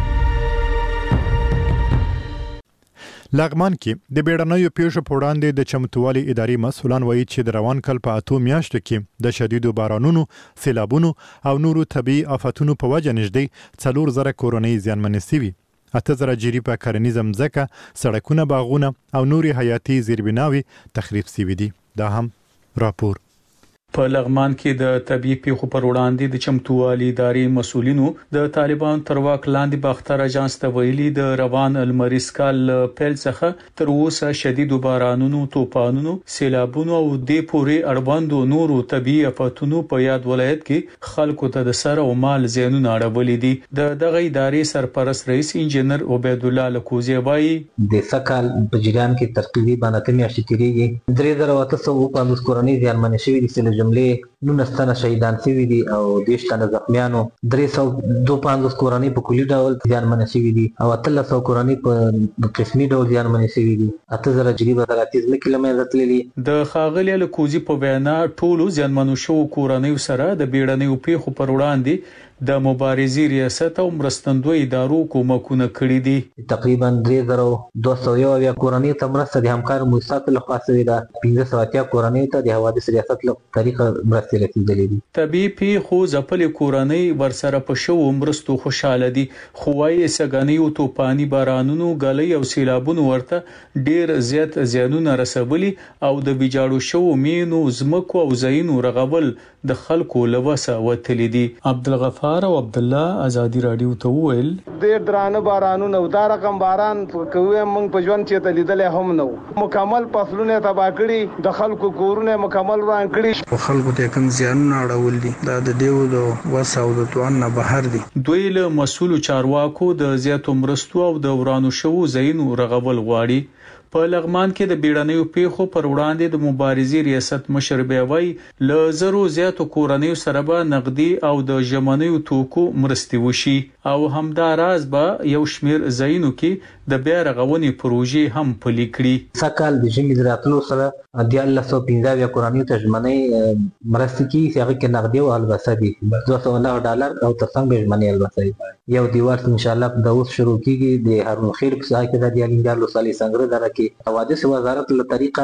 لغمان کې د بیړنیو پیښو په وړاندې د چمتووالي ادارې مسؤلان وایي چې د روان کال په اتو میاشتو کې د شدیدو بارانونو، سیلابونو او نورو طبیعي آفتونو په وجه نږدې څلور زره کورنۍ زیانمنې شوي. اته زره جری په کرنیزه مځکه، سړکونه، باغونه او نورې حیاتي زیربناوي تخریب شوي دي. دا هم راپور. په لغمان کې د طبي پیښو پر وړاندې د چمتووالي ادارې مسؤلینو د طالبان تر واک لاندې باختر اجانس ته ویلي د روان المریز کال پیل څخه تر اوسه شدیدو بارانونو، طوفانونو، سیلابونو او د پورې اړوندو نورو طبي آفتونو په یاد ولایت کې خلکو ته د سر او مال زیانونه اړولې دي. د دغه ادارې سرپرست رئیس انجنیر عبید الله لکوزی وایي د سکهال په جریان کې تقریبا اته میاشتې تیریږي. درې زره اته سوه پنځوس کورنۍ زیانمنې شوي دي. جملې نونس تنه شهیدان شوي دي او دیش تنه زخمیانو. درې سوه دوه پنځوس کورنۍ په کلي ډول زیانمنې شوي دي او اتلس سوه کورنۍ په قسمي ډول زیانمنې شوي دي. اته زره جري به تر اتیس ځمکې له منځه تللي. د ښاغلي لکوزي په وینا ټولو زیانمنو شوو کورنیو سره د بیړنیو پیښو پر وړاندې د مبارزې ریاست او مرستندوی ادارو کومکونه کړي دي. تقریبا درې زره دوه سوه یو اویا کورنۍ ته مرسته د همکارو مؤسساتو لخوا شوې ده. پنځه سوه اتیا کورنۍ ته د حوادث ریاست له طریقه مرستې رسېدلې دي. طبیعي پیښو ځپلې کورنۍ ورسره په شوو مرستو خوشحاله دي، خو وايي سګنیو توپاني بارانونو، ګلۍ او سیلابونو ورته ډېر زیات زیانونه رسولي او د ویجاړو شوو مینو، ځمکو او ځایونو رغول د خلکو له وسه وتلي دي. عبدالغفار او عبد الله ازادي رادیو ته وویل ډېر درانه بارانونه او دا رقم باران کوي موږ په ژوند چې ته لیدلې هم نو. مکمل فصلونه تباہ کړي، د خلکو کورونه مکمل وران کړي. په خلکو ته کوم زیانونه اړول دي دا د دیو د وسه او د توان نه بهر دي. دوی له مسؤل چارواکو د زیاتو مرستو او د ورانو شوو ځایونو رغول غواړي. په لغمان کې د بیړنیو پیښو پر وړاندې د مبارزې ریاست مشر بیاوي له زرو زیاتو کورنیو سره به نقدي او د ژمنیو توکو مرستې وشي او همداراز به یو شمیر ځایونو کې د بیا رغونې پروژې هم پلي کړي. سکهال د ژمي د راتلو سره د الله سو پنځه اویا کورنیو ته ژمنۍ مرستې کیږي چې هغه کې نقدي او البسه دي دوه سوه نهه ډالر او ترڅنګ به ژمنۍ البسه وي. یو دیوال ان شاء الله د اوس شروع کیږي د هارون خیل په ځای کې د دیالینګار لوسالي څنګه دره کې حوادث وزارت له طریقه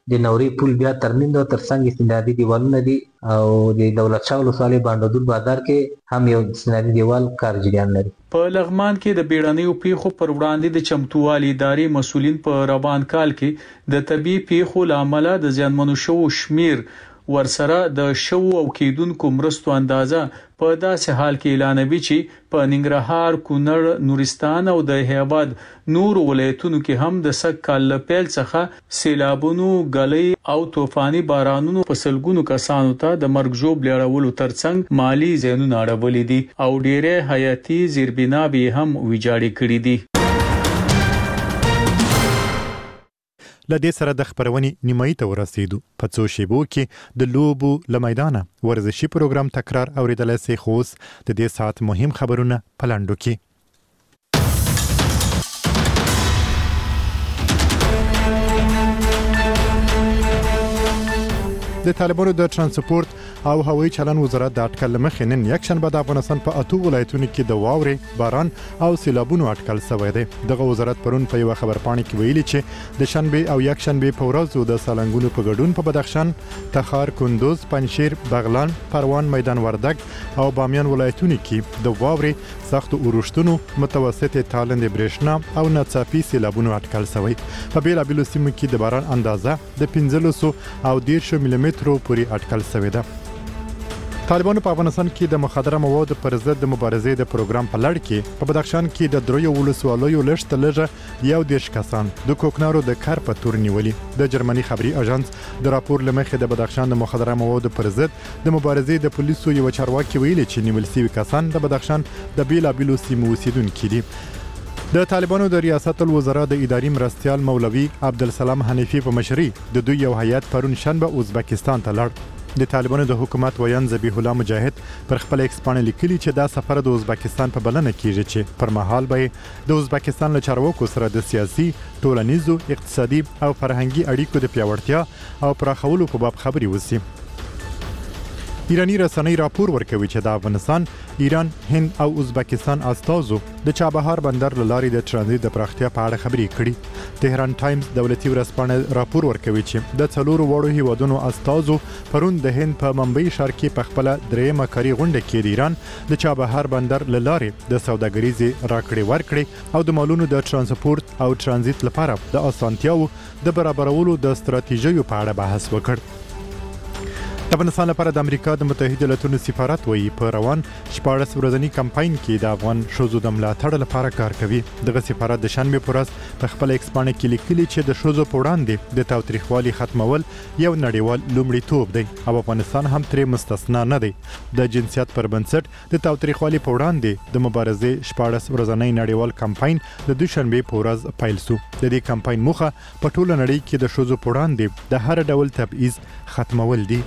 د نوري پل بیا ترمیم او ترڅنګ استنادي دیوالونه دي او د دولت شاه ولسوالۍ باندودل بازار کې هم یو استنادي دیوال کار جریان لري. په لغمان کې د بیړنیو پیښو پر وړاندې د چمتووالي ادارې مسولین په روان کال کې د طبي پیښو لامل د زیانمنو شو شمیر ورسره د شو او کېدونکو مرستو اندازه په داسې حال کې اعلانوي چې په ننګرهار، کونړ، نورستان او د هیواد نور ولایتونو کې هم د سږ کال پیل څخه سیلابونو، غلې او طوفاني بارانونو په سلګونو کسانو ته د مرګ ژوب لړولو ترڅنګ مالی زیانونه اړولې دي او ډېرې حیاتي زیربناوې هم ویجاړې کړې دي. لدې سره د خبرونې نیمایي ته ورسېدو. په څو شیبو کې د لوبو له میدانه ورزشي پروګرام تکرار اوریدلای سي. خو اوس د دې ساعت مهم خبرونه په لنډو کې. د طالبانو د ترانسپورت او هوایي چلن وزارت د اټکل مخې نن یکشنبه د افغانستان په اته ولایتونو کې د واورې، باران او سیلابونو اټکل شوی دی. دغه وزارت پرون په یو خبرپاڼه کې ویلي چې د شنبه او یکشنبه په ورځو د سالنګونو په ګډون په بدخشان، تخار، کندوز، پنجشیر، بغلان، پروان، میدان وردګ او بامیان ولایتونو کې د واورې، سخت اورښتونو، متوسطې تالندې برېښنا او ناڅاپي سیلابونو اټکل شوی. په بیلابیلو سیمو کې د باران اندازه د پنځلس او دېرش ملي مترو پورې اټکل شوی ده. طالبانو په افغانستان کې د مخدره موادو پر ضد د مبارزې د پروګرام په لړ کې په بدخشان کې د دریو ولسوالیو لږ تر لږه یو دېرش کسان د کوکنارو د کار په تور نیولې. د جرمني خبري اژانس د راپور لمخې د بدخشان د مخدره موادو پر ضد د مبارزې د پولیسو یو چارواکي ویلي چې نیول شوي کسان د بدخشان د بیلابیلو سیمو اوسیدونکي دي. د طالبانو د ریاست الوزرا د اداري مرستیال مولوي عبدالسلام حنیفي په مشرۍ د دوی یو هیئت پرون شنبه ازبکستان ته لاړ. د طالبانو د حکومت ویان ذبیح الله مجاهد پر خپل ایکس باندې لیکلي چې دا سفر د ازبکستان په بلنه کیږي چې پر مهال به د ازبکستان له چارواکو سره د سیاسي، ټولنیزو، اقتصادي او فرهنګي اړیکو د پیاوړتیا او پراخولو په باب خبري وسی. ایرانی رسنۍ راپور ورکوي چې د افغانستان، ایران، هند او ازبکستان استازو د چابهار بندر لارې د ترانزیت د پراختیا په اړه خبري کړي. تهران ټایمز دولتي ورځپاڼه راپور ورکوي چې د څلورو وړو هیوادونو استازو پرون د هند په ممبئی ښار کې په خپل درېیمه کاري غونډه کې د ایران د چابهار بندر لارې د سوداګریزي راکړې ورکړې او د مالونو د ترانسپورت او ترانزیت لپاره د اسانتیاو د برابرولو د ستراتیژیو په اړه بحث وکړ. د افغانستان لپاره د امریکا د متحده ایالاتونو سفارت وایي په روان شپاړس ورځنی کمپاین کې د افغان ښځو د ملاتړ لپاره کار کوي. دغه سفارت د شنبه په ورځ په خپل ایکس باندې کې لیکلي چې د ښځو په وړاندې د تاوتریخوالي ختمول یو نړیوال لومړیتوب دی او افغانستان هم ترې مستثنا نه دی. د جنسیت پر بنسټ د تاوتریخوالي په وړاندې د مبارزې شپاړس ورځنی نړیوال کمپاین د دوشنبه په ورځ پیل شو. د دې کمپاین موخه په ټوله نړۍ کې د ښځو په وړاندې د هر ډول تبعیض ختمول دي.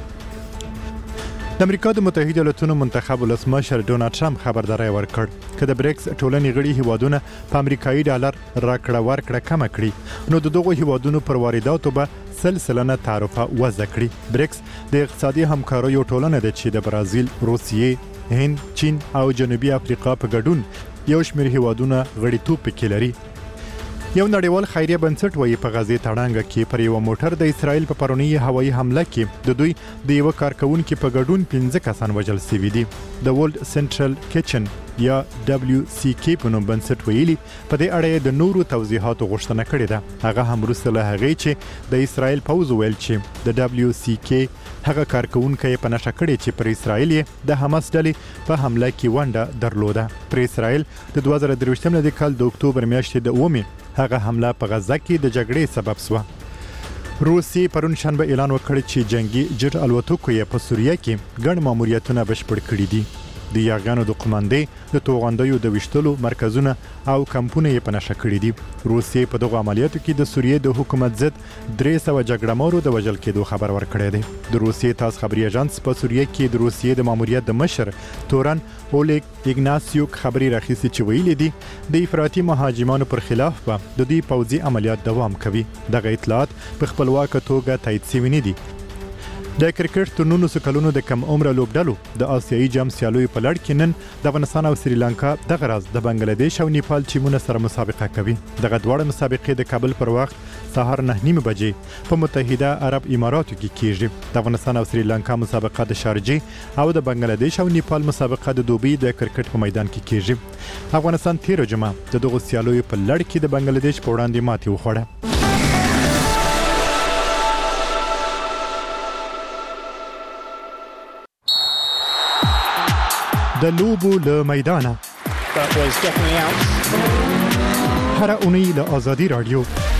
د امریکا د متحده ایالاتونو منتخب ولسمشر ډونالد ټرمپ خبرداري ورکړ چې د بریکس ټولنې غړي هیوادونه په امریکایي ډالر راکړه ورکړه کم کړي نو د دغو هیوادونو پر وارداتو به سلسله تعرفه وضع کړي. بریکس د اقتصادي همکاریو ټولنه ده چې د برازیل، روسیې، هند، چین او جنوبي افریقا په ګډون یو شمېر هیوادونه غړیتوب پکې لري. یو نړیوال خیریه بنسټ وایي په غزې تړانګه کې پر یو موټر د اسرائیل په پرونی هوایي حمله کې د دوی د یو کارکونکو په ګډون پنځه کسان وژل شوي دي. د ورلد سنټرل کچن یا دبليو سي کی په نوم بنسټ ویلي په دې اړه د نورو توضیحاتو غوښتنه کړې ده. هغه هم وروسته له هغې چې د اسرائیل پوځ ویل چې د دبليو سي کی هغه کارکونکو په نشه کړې چې پر اسرائیل د حماس ډلې په حمله کې ونډه درلوده. پر اسرائیل د دوه زره درویشتم کال د اکتوبر میاشتې د اومه هغه حمله په غزه کې د جګړې سبب شو. روسي پرون شنبه اعلان وکړ چې جنگي جټ الوتکو یې په سوریه کې ګڼ ماموریتونه بشپړ کړي دي. د یاغانو د قوماندې د توغندیو د وشتلو مرکزونه او کمپونه یې په نشه کړي دي. روسي په دغه عملیاتو کې د سوریې د حکومت ضد درې سوه جګړهمارو د وژل کېدو خبر ورکړی دی. د روسي تاس خبري اژانس په سوریه کې د روسي د ماموریت د مشر تورن اولیګ ایګناسیوک خبري راخیستي چې ویلي دي د افراطي مهاجمانو پر خلاف به د دوی پوځي عملیات دوام کوي. دغه اطلاعات په خپلواکه توګه تایید شوي نه دي. د کرکټ تر نولسو کلونو د کم عمره لوبډلو د آسیایي جام سیالیو په لړ کې نن د افغانستان او سریلانکا دغه راز د بنگلاديش او نیپال ټیمونو سره مسابقه کوي. دغه دواړه مسابقې د کابل پر وخت سهار نه نیمه بجې په متحده عرب اماراتو کې کیږي. د افغانستان او سریلانکا مسابقه د شارجه او د بنگلاديش او نیپال مسابقه د دوبۍ د کرکټ په میدان کې کیږي. افغانستان تیر جمعه د دغه سیالیو په لړ کې د بنگلاديش په وړاندې ماتې وخوړه. د لوبو له میدانه هر اونۍ له آزادي رادیو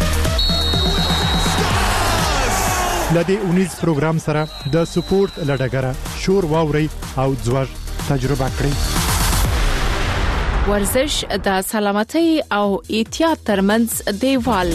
لدې اونیز پروګرام سره د سپورت لډګره شور واوري او ځوړ تجربه کړئ. ورزش د سلامتۍ او احتیاط ترمنځ دیوال.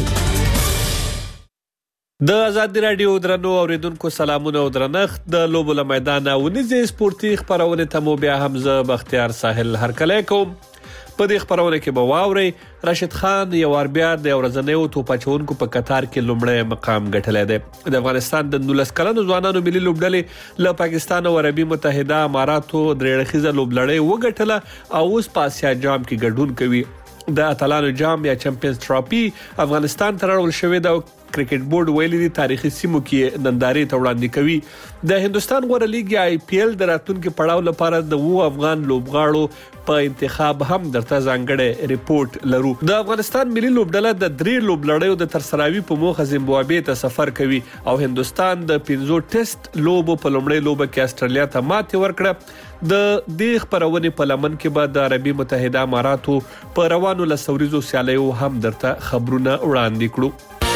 د آزادي رادیو درنو اوریدونکو سلامونه او درنښت. د لوبو له میدانه ونیزې سپورتي خبرونه ته مو بیا حمزه بختیار ساحل هرکلی کوم. په دې خبرونه کې به واوري راشد خان یو ور بیا د ورځنیو توپاچونکو په قطار کې لومړی مقام ګټلی دی. د افغانستان د نولس کلنو ځوانانو ملي لوبډلې له پاکستان او عربي متحده اماراتو درې اړخیزه لوبلړۍ وګټله او اوس په آسیا جام کې ګډون کوي. د اتلانو جام یا چمپیونز ټرافي افغانستان ته راوړل شوې ده. کرکټ بورډ ویلي دي تاریخي سیمو کې نندارې ته وړاندې کوي. د هندستان غوره لیګ یا آی پی ایل د راتلونکي پړاو لپاره د وو افغان لوبغاړو په انتخاب هم درته ځانګړی ریپورت لرو. د افغانستان ملي لوبډله د درې لوبلړیو د ترسراوي په موخه زیمبابوې ته سفر کوي او هندستان د پنځو ټیسټ لوبو په لومړۍ لوبه کې استرالیا ته ماتې ورکړه. د دې خبرونې په لمن کې به د عربي متحده اماراتو په روانو لسوریزو سیالیو هم درته خبرونه وړاندې کړو.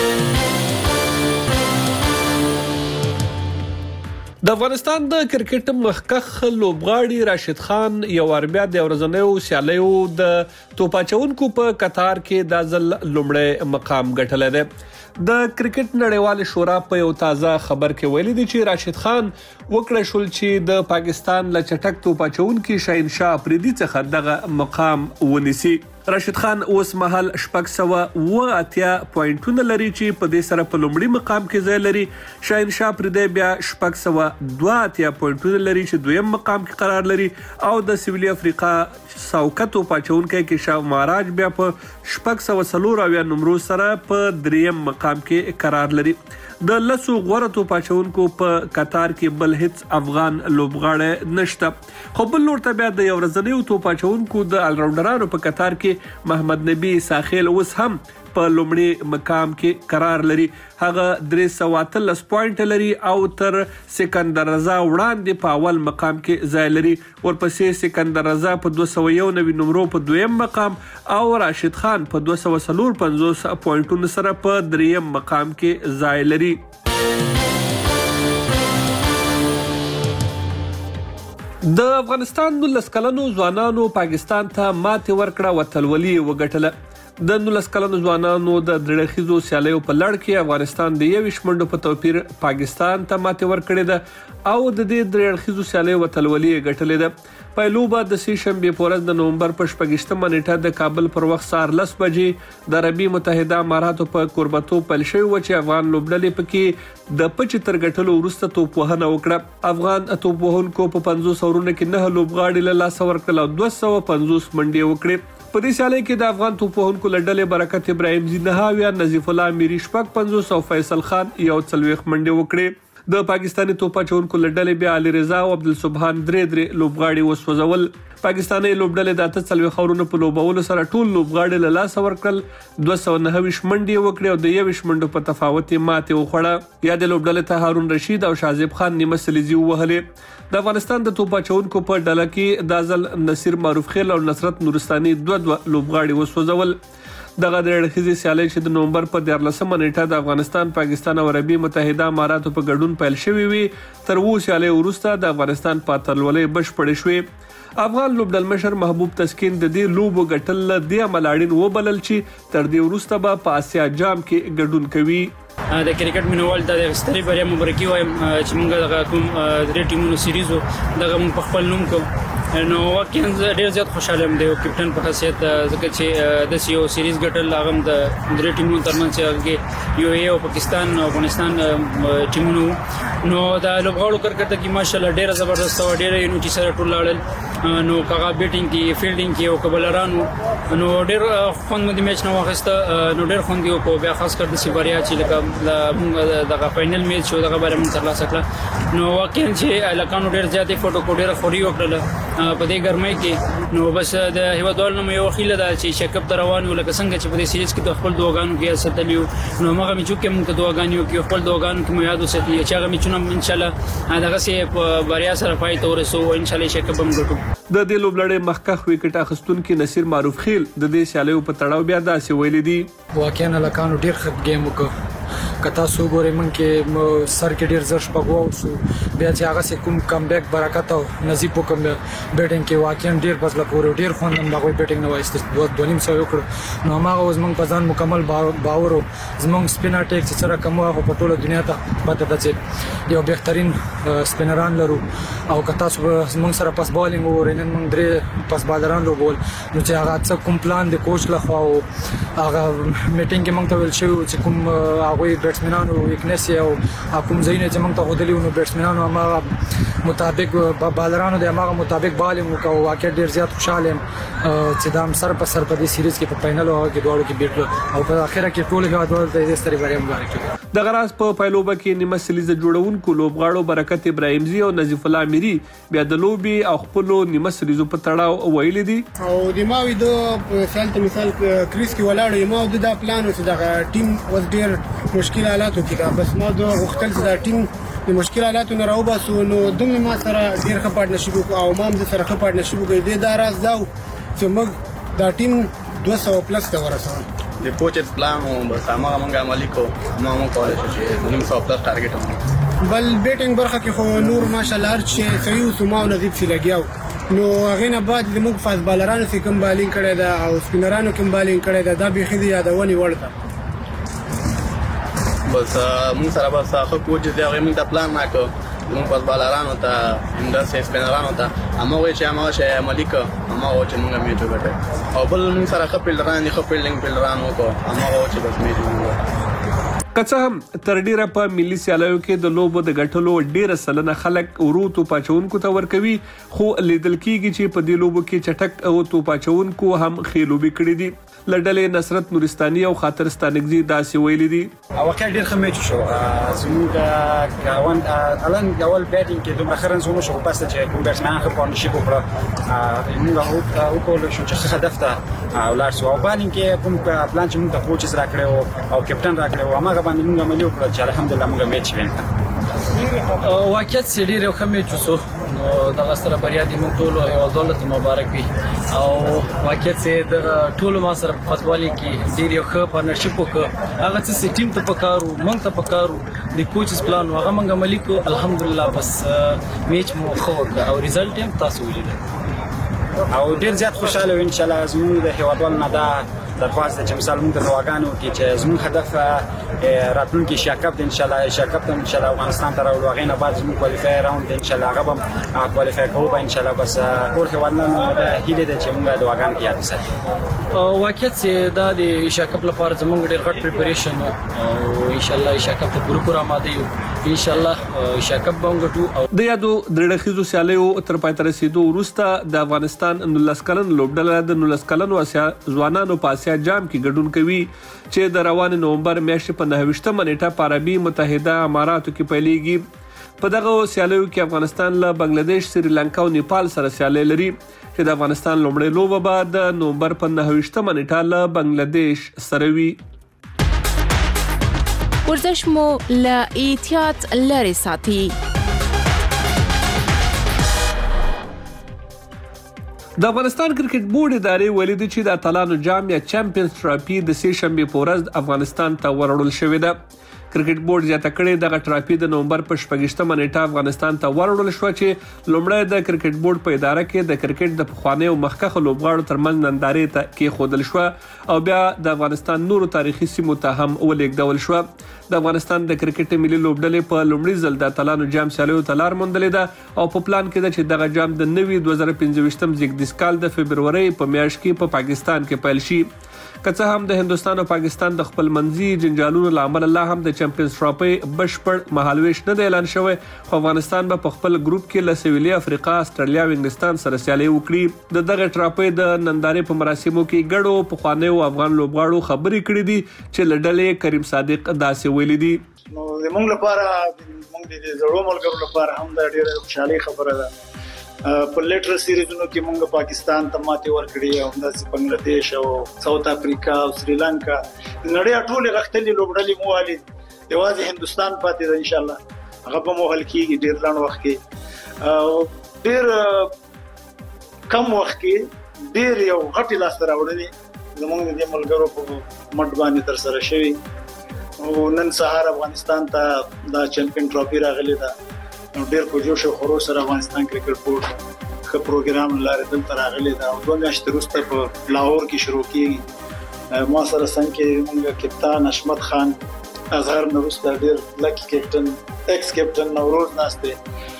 د افغانستان د کرکټ مخکخ لوبغاړي راشد خان یو ور بیا د ورځنیو سیالیو د توپاچونکو په قطار کې د ځل لومړی مقام ګټلی دی. د کرکټ نړیوال شورا په یو تازه خبر کې ویلي دي چې راشد خان وکړه شول چې د پاکستان له چټک توپاچونکو شاهنشاه افریدي څخه دغه مقام ونیسي. راشد خان اوس مهال شپږ سوه اوه اتیا پوینټونه لري چې په دې سره په لومړي مقام کې ځای لري. شاهنشاه افریدي بیا شپږ سوه دوه اتیا پوینټونه لري چې دویم مقام کې قرار لري او د سویلي افریقا ساوکه توپاچونکی کې شاو ماراج بیا په شپږ سوه څلور اویا نمرو سره په دریم مقام کې قرار لري. د لسو غوره توپاچونکو په قطار کې بل هیڅ افغان لوبغاړی نشته. خو بل لور ته بیا د یو ورځنیو توپاچونکو د الراونډرانو په قطار کې محمد نبی ساخیل اوس هم په لومړي مقام کې قرار لري. هغه درې سوه اتلس پوینټ لري او تر سکندر رضا وړاندې په اول مقام کې ځای لري. ورپسې سکندر رضا په دوه سوه یو نوي نمرو په دویم مقام او راشد خان په دوه سوه څلور پنځوس پوینټونو سره په دریم مقام کې ځای لري. د افغانستان نولس کلنو ځوانانو پاکستان ته ماتې ورکړه وتلولي وګټله. د نولس کلنو ځوانانو د درېخیزو سیالیو په لړ کې افغانستان د یویشت منډو په توپیر پاکستان ته ماتې ورکړې ده او د دې درېخیزو سیالیو وتلولي ګټلې ده. پایلوبه د سې شنبې په ورځ د نومبر په شپږیشتمه نیټه د کابل پر وخت سهار لس بجې د عربي متحده اماراتو په کوربتوب پیل شوی و چې افغان لوبډلې پکې د پچ تر ګټلو وروسته توپ وهنه وکړه. افغان توپ وهونکو په پنځوس اورونو کې نه لوبغاړي له لاسه ورکړل او دوه سوه پنځوس منډې وکړې. په دې سیالۍ کې د افغان توپ وهونکو له ډلې برکت ابراهیم زینهاویا، نظیف الله میری شپږ پنځوس او فیصل خان یو څلوېښت منډې وکړې. د پاکستاني توپاچونکو له ډلې بیا علي رضا او عبدالسبحان درې درې لوبغاړي وسوځول. پاکستاني لوبډلې د اته څلوېښت اورونو په لوبولو سره ټول لوبغاړي له لاسه ورکړل، دوه سوه نهه ویشت منډې وکړې او د یویشت منډو په تفاوت یې ماتې وخوړه. یا د لوبډلې ته هارون رشید او شازیب خان نیمه سلیزي ووهلې. د افغانستان د توپاچونکو په ډله کې د ځل نصیر معروف خیل او نصرت نورستاني دوه دوه لوبغاړي وسوځول. دغه د اړخیزې سیالۍ چې د نومبر په دیارلسمه نیټه د افغانستان، پاکستان او عربي متحده اماراتو په ګډون پیل شوې وي، تر اوو سیالۍ وروسته د افغانستان په اتلولۍ بشپړې شوې. افغان لوبډل مشر محبوب تسکین د دې لوبو ګټل له دې عمل اړین وبلل چې تر دې وروسته به په آسیا جام کې ګډون کوي. د کرکټ مینوال د ستړي بریا مبارکي وایم چې موږ دغه کوم درې ټیمونو سیریزو دغه موږ په خپل نوم کو نو واقعا ډیر زیات خوشاله یم د کپټن په حیثیت ځکه چې د سیو سیریز ګټل هغه د درې ټیمونو ترمنځ کې یو ای او پاکستان او افغانستان ټیمونو نو دا لوبغاړو کرکټ کې ماشاءالله ډیر زبردست او ډیر یونټي سره ټول لاړل نو کاغه بیټینګ کې فیلډینګ کې او کبلرانو نو ډیر خوند د میچ نو واخسته نو ډیر خوند یو په بیا خاص کر د سیبریا چې لکه دغه فائنل میچ شو دغه باندې موږ ترلاسه کړ نو واقعا چې لکانو ډیر زیاتې فوټو کو ډیر خوري وکړل په دې ګرمۍ کې نو بس د هیوادوال نو یو خیله دا چې شکب روان ولکه څنګه چې په دې سیریز کې د خپل دوغانو کې ستلیو نو هغه میچو کې موږ دوغانیو کې خپل دوغانو کې مو یاد وساتي چې هغه میچونه ان شاء الله دغه سي په بریا سره پای ته ورسو ان شاء الله شکب هم ګټو د دې لوبلړې مخکخ وکټ اخستونکو نصیر معروف خیل د دې سیالیو په تړاو بیا داسې ویل دي واقعا لکانو ډیر ښه ګیم وکړ کتا سو ګورې من کې سر کې ډیر زړه پغو سو بیا چې هغه سه کوم کم بیک برکت او نصیب وکم بیټینګ کې واقعا ډیر بسله پورې ډیر خوندم دغه بیټینګ نو وایست دوه دونیم سو وکړ نو هغه اوس موږ په ځان مکمل باور زموږ سپینر ټیک چې سره کوم هغه په ټوله دنیا ته پته ده چې یو بهترین سپینران لرو او کتا سو موږ سره پاس بالینګ ورنن موږ درې پاس بالران لو بول نو چې هغه څه کوم پلان د کوچ لخوا او هغه میټینګ کې موږ ته ویل شو چې کوم هغه بیټسمنانو ویکنس او کوم ځای نه چې موږ ته غوډلی نو بیټسمنانو هغه مطابق بالرانو د هغه مطابق بالینګ وکاو واقع ډیر زیات خوشاله چې دا سر په سر په دې سیریز کې په فائنل او کې دوړو کې بیټلو او په اخره کې ټول هیوادوال د دې ستري بریا مبارک د غراس په پایلوبه کې نیمه سلیزه جوړونکو لوبغاړو برکت ابراهیمزي او نظیف الله امیری بیا د لوبي او خپل نیمه سلیزو په تړاو ویل دي او د ماوي د مثال ته مثال کریس کې ولاړ یو ما د پلان او د ټیم وز ډیر مشکل حالاتو کې بس ما د وختل د ټیم د مشکل حالاتو نه راوباسو نو دوی ما سره ډیر ښه پارتنرشپ او ما هم سره ښه پارتنرشپ کوي د راز دا چې موږ دا ټیم دوه سوه پلس ته ورسول د کوچز پلان او بس هغه موږ عملي کو ما مو کولای شو چې دوه سوه پلس ټارګټ بل بیټینګ برخه کې خو نور ماشاءالله هر شي صحیح او ما نظیف سی لګیاو نو هغه نه بعد د موږ فاز بالرانو چې کوم بالینګ کړي دا او سپینرانو کوم بالینګ کړي دا د بيخي د یادونی ورته بس موږ سره بس خو کوچ دی هغه موږ د پلان ناکو موږ فاز بالرانو ته انداس سپینرانو ته امو چې امو چې ملک امو چې موږ میټو غټه او بل موږ سره خپل ران دي خپل لینګ پلرانو کو امو چې بس میټو کڅه هم تر ډیره په ملي سیالیو کې د لوبو د غټلو ډیره سلنه خلک ورو پاچونکو ته ورکوي خو لیدل کیږي چې په دې لوبو کې چټک او تو پاچونکو هم خېلوبي کړی دي لړډلې نصرت نورستاني او خاطر ستانګزي داسې ویلي دي او واقع ډیر ښه میچ شو زموږ کاوان الان اول بیټینګ کې دومره خرن زموږ شو پاسه چې کوم بیټسمن خو پارتنرشپ وکړه موږ او کول شو چې هدف ته ولر سو او بالینګ کې کوم پلان چې موږ د کوچز راکړو او کپټن راکړو هغه باندې موږ عملي وکړو چې الحمدلله موږ میچ وینځو واقعیت سړي ډېر ښه میچ وسو نو دغه سره بریا دې موږ ټول یو دولت مبارک وي او واقعیت سه د ټول ما سره په فوټبال کې ډېر یو ښه پارتنرشپ وکړ هغه چې ټیم ته پکارو موږ ته پکارو د کوچز پلان هغه موږ عملي کو الحمدلله بس میچ مو خو او رزلټ هم تاسو ولیدل او ډېر زیات خوشاله ان شاء الله زموږ د هیوادوال نه دا درخواست چې مثال موږ د دواګانو کې چې زموږ هدف راتلونکي شاکب ان شاء الله شاکب ان شاء الله افغانستان ته راوړو غینه بعد زموږ کوالیفای راوند ان شاء الله هغه هم کوالیفای کوو ان شاء الله بس ټول هیوادونه د هیله ده چې موږ د دواګانو کې یاد وساتو واقعیت چې دا د شاکب لپاره زموږ ډېر غټ پریپریشن او ان شاء الله شاکب ته پوره پوره آماده یو ان شاء الله شاکب بونګټو او د یادو درړخیزو سیالیو تر پای تر رسیدو وروسته د افغانستان نولس کلن لوبډله د نولس کلن واسیا ځوانانو په اسیا جام کې ګډون کوي چې د روان نومبر میاشتې په نهه نیټه په عربي متحده اماراتو کې پیلېږي په دغه سیالیو کې افغانستان له بنگلاديش سریلانکا او نیپال سره سیالي لري چې د افغانستان لومړی لوبه به د نومبر په نهه نیټه له بنگلاديش سره وي ورزش مو له احتیاط لري ساتي د افغانستان کرکټ بورډ ادارې ولیدي چې د اتلانو جام یا چمپیونز ټرافي د سې شنبه په ورځ افغانستان ته ورول شوې ده کرکټ بورډ زیاته کړې دغه ټرافي د نومبر په شپږشتمه نیټه افغانستان ته وروړل شو چې لومړی د کرکټ بورډ په اداره کې د کرکټ د پخوانیو مخکښ لوبغاړو ترمنځ نندارې ته کې خودل شو او بیا د افغانستان نورو تاریخي سیمو ته هم ولیږدول شو. د افغانستان د کرکټ ملي لوبډلې په لومړي ځل د اتلانو جام سیالیو ته لار موندلې ده او په پلان کې ده چې دغه جام د نوي دوه زره پنځه زیږدیز کال د فبرورۍ په میاشت کې په پاکستان کې پیل شي. که څه هم د هندستان او پاکستان د خپل منځي جنجالونو لامل لا هم د چمپیونز ټرافي بشپړ مهالويش نه دی اعلان شوی، خو افغانستان به په خپل ګروپ کې له سویلي افریقا، استرالیا او انګلستان سره سیالي وکړي. د دغه ټرافي د نندارې په مراسمو کې ګډو پخوانیو افغان لوبغاړو خبرې کړې دي چې له ډلې کریم صادق داسې ویلي دي. نو زموږ لپاره موږ د زړو ملګرو لپاره هم دا ډېره خوشحالي خبره ده. په لیټر سیریزونو کې موږ پاکستان ته ماتې ورکړې او همداسې بنگلاديش او ساوث افریقا او سریلانکا نړۍ ټولې غښتلې لوبډلې مو والي یوازې هندستان پاتې ده. ان شاء الله هغه به مو حل کیږي ډېر لنډ وخت کې او ډېر کم وخت کې ډېر یو غټي لاس راوړلې زموږ د ملګرو په مټ باندې تر سره شوی او نن سهار افغانستان ته دا چمپیون ټرافي راغلی ده. نو ډېر په جوش او خروش سره افغانستان کرکټ بورډ ښه پروګرام لري دلته راغلی دا او دوه میاشتې وروسته په لاهور کې شروع کیږي. ما سره څنګه کې موږ کپتان حشمت خان اظهر نو وروسته ډېر لکی کپټن ایکس کپټن نوروز ناشته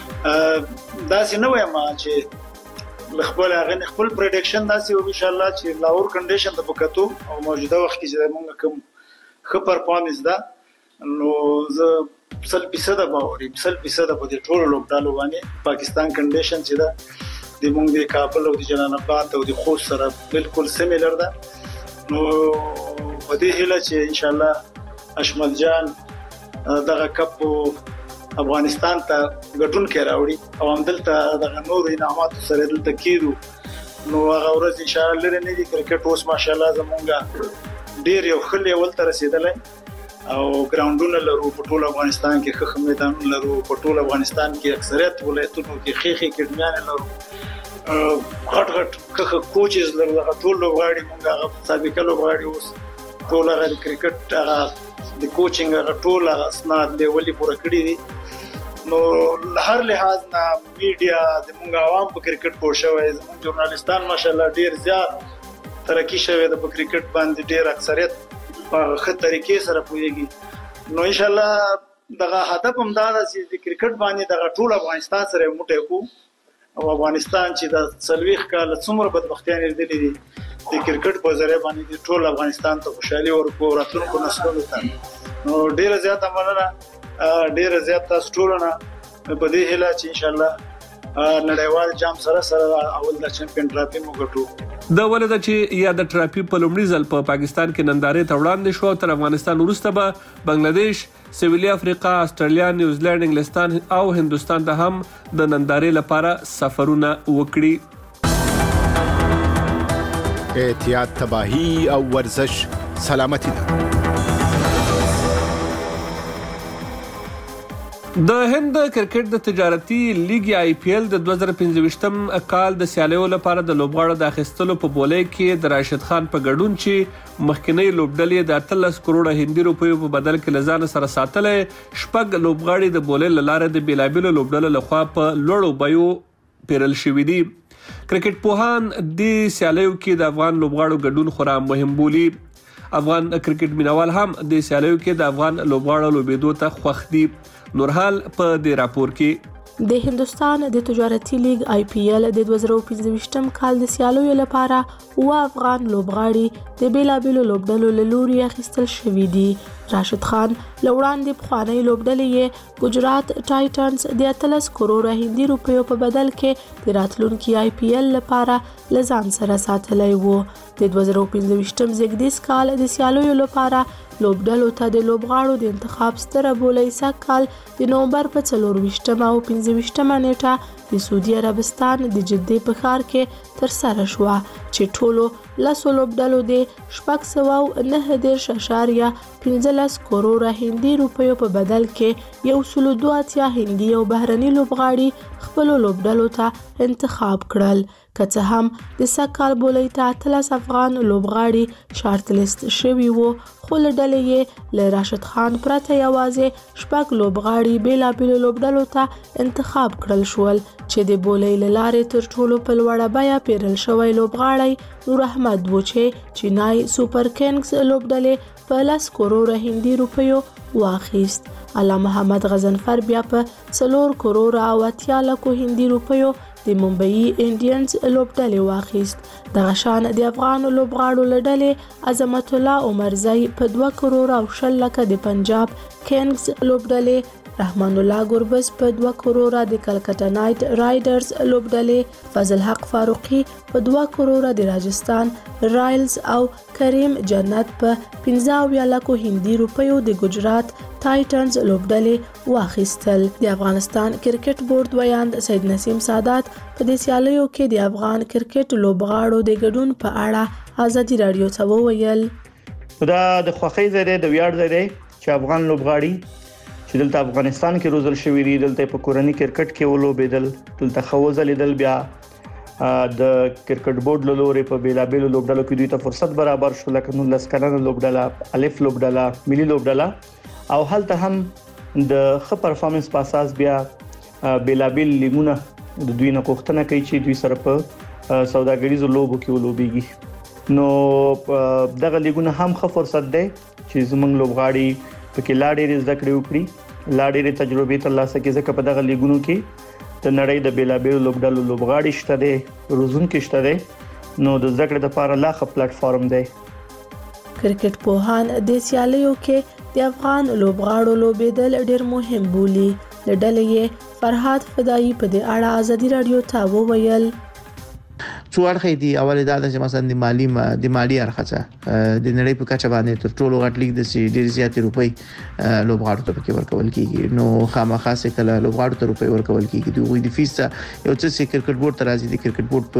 داسې نه وایم چې خپل هغه خپل پریډکشن داسې او ان شاء الله چې لاهور کنډیشن ته پکاتو او موجوده وخت کې چې موږ کوم ښه پرفارمنس ده نو زه سل فیصد باوري سل فیصد په دې ټولو لوبډالو باندې پاکستان کنډیشن چې ده د موږ د کابل او د جلال آباد او د خوست سره بالکل سیمیلر ده. نو په دې هیله چې ان شاء الله اشمل جان دغه کپ افغانستان ته ګټون کې راوړي او هم دلته دغه نور انعامات سره دلته کېدو نو هغه ورځ ان شاء الله لري نه دي کرکټ اوس ماشاءالله زمونږ ډیر یو خل یو تر رسیدلای او ګراوندونه لرو په ټول افغانستان کې خخ میدانونه لرو په ټول افغانستان کې اکثریت ولایتونو کې خېخي کډمیان لرو غټ غټ خخ کوچز لرو هغه ټول لوغاړي مونږ هغه سابقه لوغاړي اوس ټول هغه کرکټ هغه د کوچینګ هغه ټول هغه اسناد دی ولې پوره کړی دي. نو هر لحاظ نه میډیا د مونږ عوام په کرکټ پوه شوی زموږ ژورنالستان ماشاءالله ډیر زیات ترقی شوی د په کرکټ باندې ډیر اکثریت په ښه طریقې سره پوهیږي. نو ان شاء الله دغه هدف هم دا ده چې د کرکټ باندې دغه ټول افغانستان سره موټی کو او افغانستان چې د څلويخ کال څومره بدبختیان لري دي د کرکټ په ذریعہ باندې ټول افغانستان ته خوشحالي ورکو راتلونکو نسلونو ته. نو ډیر زیات مننه ډیر زیات تاسو ټول نه په دې هیله چې ان شاء الله نړیوال جام سره سره اول د چمپیون ټرافي مو ګټو. د ولدا چې یا د ټرافي په لومړي ځل په پاکستان کې نندارې ته وړاندې شو تر افغانستان وروسته به بنگلاديش، سویلي افریقا، استرالیا، نیوزیلند، انګلستان او هندستان ته هم د نندارې لپاره سفرونه وکړي. احتیاط، تباہی او ورزش سلامتی ده. د هند کرکټ د تجارتي لیګ آی پی ایل د دوه زره پنځه کال د سیالیو لپاره د لوبغاړو د اخیستلو په بولۍ کې د راشد خان په ګډون چې مخکنی لوبډلې د اتلس کروڑه هندي روپیو په بدل کې لزان سره ساتلې شپږ لوبغاړي د بولۍ لاره د بیلابیلو لوبډلو لخوا په لوړو بیو پیرل شوې دي. کرکټ پوهان د سیالیو کې د افغان لوبغاړو ګډون خورا مهم بولي. افغان کرکټ مینوال هم د سیالیو کې د افغان لوبغاړو لوبېدو ته خوښ دي. نورحال په دې راپور کې د هندستان د تجارتي لیګ آی پی ایل د دوه زره پنځه کال د سیالیو لپاره و افغان لوبغاړي د بیلابیلو لوبډلو له لوري اخیستل شوي دي. راشد خان لوړاندې پخوانی لوبډلې ګجرات ټایټنز د اتلس کروڑه هندي روپیو په بدل کې د راتلونکي آی پی ایل لپاره لزان سره ساتلی وو. د دوه زره پنځه زیږدیز کال د سیالیو لپاره لوبډلو ته د لوبغاړو د انتخاب ستره بولۍ سږ د نومبر په څلورویشتمه او پنځه نیټه د سعودي عربستان د جدې په ښار کې ترسره شوه چې ټولو لسو لوبډلو د شپږ سوه او نهه دېرش اعشاریه پنځلس کروڑه هندي روپیو په بدل کې یو سلو دوه اتیا هندي او بهرني لوبغاړي خپلو لوبډلو ته انتخاب کړل. که څه هم د سږکال بولۍ ته اتلس افغان لوبغاړي شارټ لیست شوي وو، خو له ډلې یې له راشد خان پرته یوازې شپږ لوبغاړي بېلابېلو لوبډلو ته انتخاب کړل شول چې د بولۍ له لارې تر ټولو په لوړه بیه پیرل شوی لوبغاړی نور احمد و چې چینای سوپر کینګز لوبډلې په لس کروره هندي روپیو واخیست. الله محمد غضنفر بیا په څلور کروره او اتیا لکو هندي روپیو د ممبئی انډینز لوبډلې واخیست. دغه شان د افغان لوبغاړو له ډلې عظمت الله عمرزی په دوه کروره او شل لکه د پنجاب کینګز لوبډلې، رحمان الله ګربز په دوه کروره د کلکته نایټ رایډرز لوبډلې، فضل حق فاروقي په دوه کروره د راجستان رایلز او کریم جنت په پنځه اویا لکو هندي روپیو د ګجرات ټایټنز لوبډلې واخیستل. د افغانستان کرکټ بورډ ویاند سید نسیم سادات په دې سیالیو کې د افغان کرکټ لوبغاړو د ګډون په اړه ازادي رادیو ته وویل: دا د خوښۍ ځای دی، د ویاړ ځای دی چې افغان لوبغاړي چې دلته افغانستان کې روزل شوی دي، دلته په کورنۍ کرکټ کې ولوبېدل، دلته خوځه لیدل، بیا د کرکټ بورډ له لوري په بیلابېلو لوبډلو کې دوی ته فرصت برابر شو، لکه نو لس کلنه لوبډله، الف لوبډله، ملي لوبډله، او هلته هم د ښه پرفارمنس په اساس بیا بیلابېل لیګونه د دوی نه غوښتنه کوي چې دوی سره په سوداګریزو لوبو کې ولوبېږي. نو دغه لیګونه هم ښه فرصت دی چې زموږ لوبغاړي پکې لا ډېرې زده کړې وکړي، لا ډېرې تجربې ترلاسه کړي، ځکه په دغه لیګونو کې د نړۍ د بیلابېلو لوبډلو لوبغاړي شته دي، روزونکي شته دي، نو د زده کړې لپاره لا ښه پلیټ فارم دی. کرکټ پوهان د سیالیو کې د افغان لوبغاړو لوبېدل ډېر مهم بولي. له ډلې یې فرهاد فدایي په دې اړه ازادي رادیو ته وویل: څو اړخې دي. اول دا چې مثلا د مالی د مالی اړخه د نړۍ په کچه باندې تر ټولو غټ لیګ د سي ډېر زیاتې روپۍ لوبغاړو ته پکې ورکول کیږي، نو خامخا سه کله لوبغاړو ته روپۍ ورکول کیږي. دوی د فیس یو څه سي کرکټ بورډ ته راځي، د کرکټ بورډ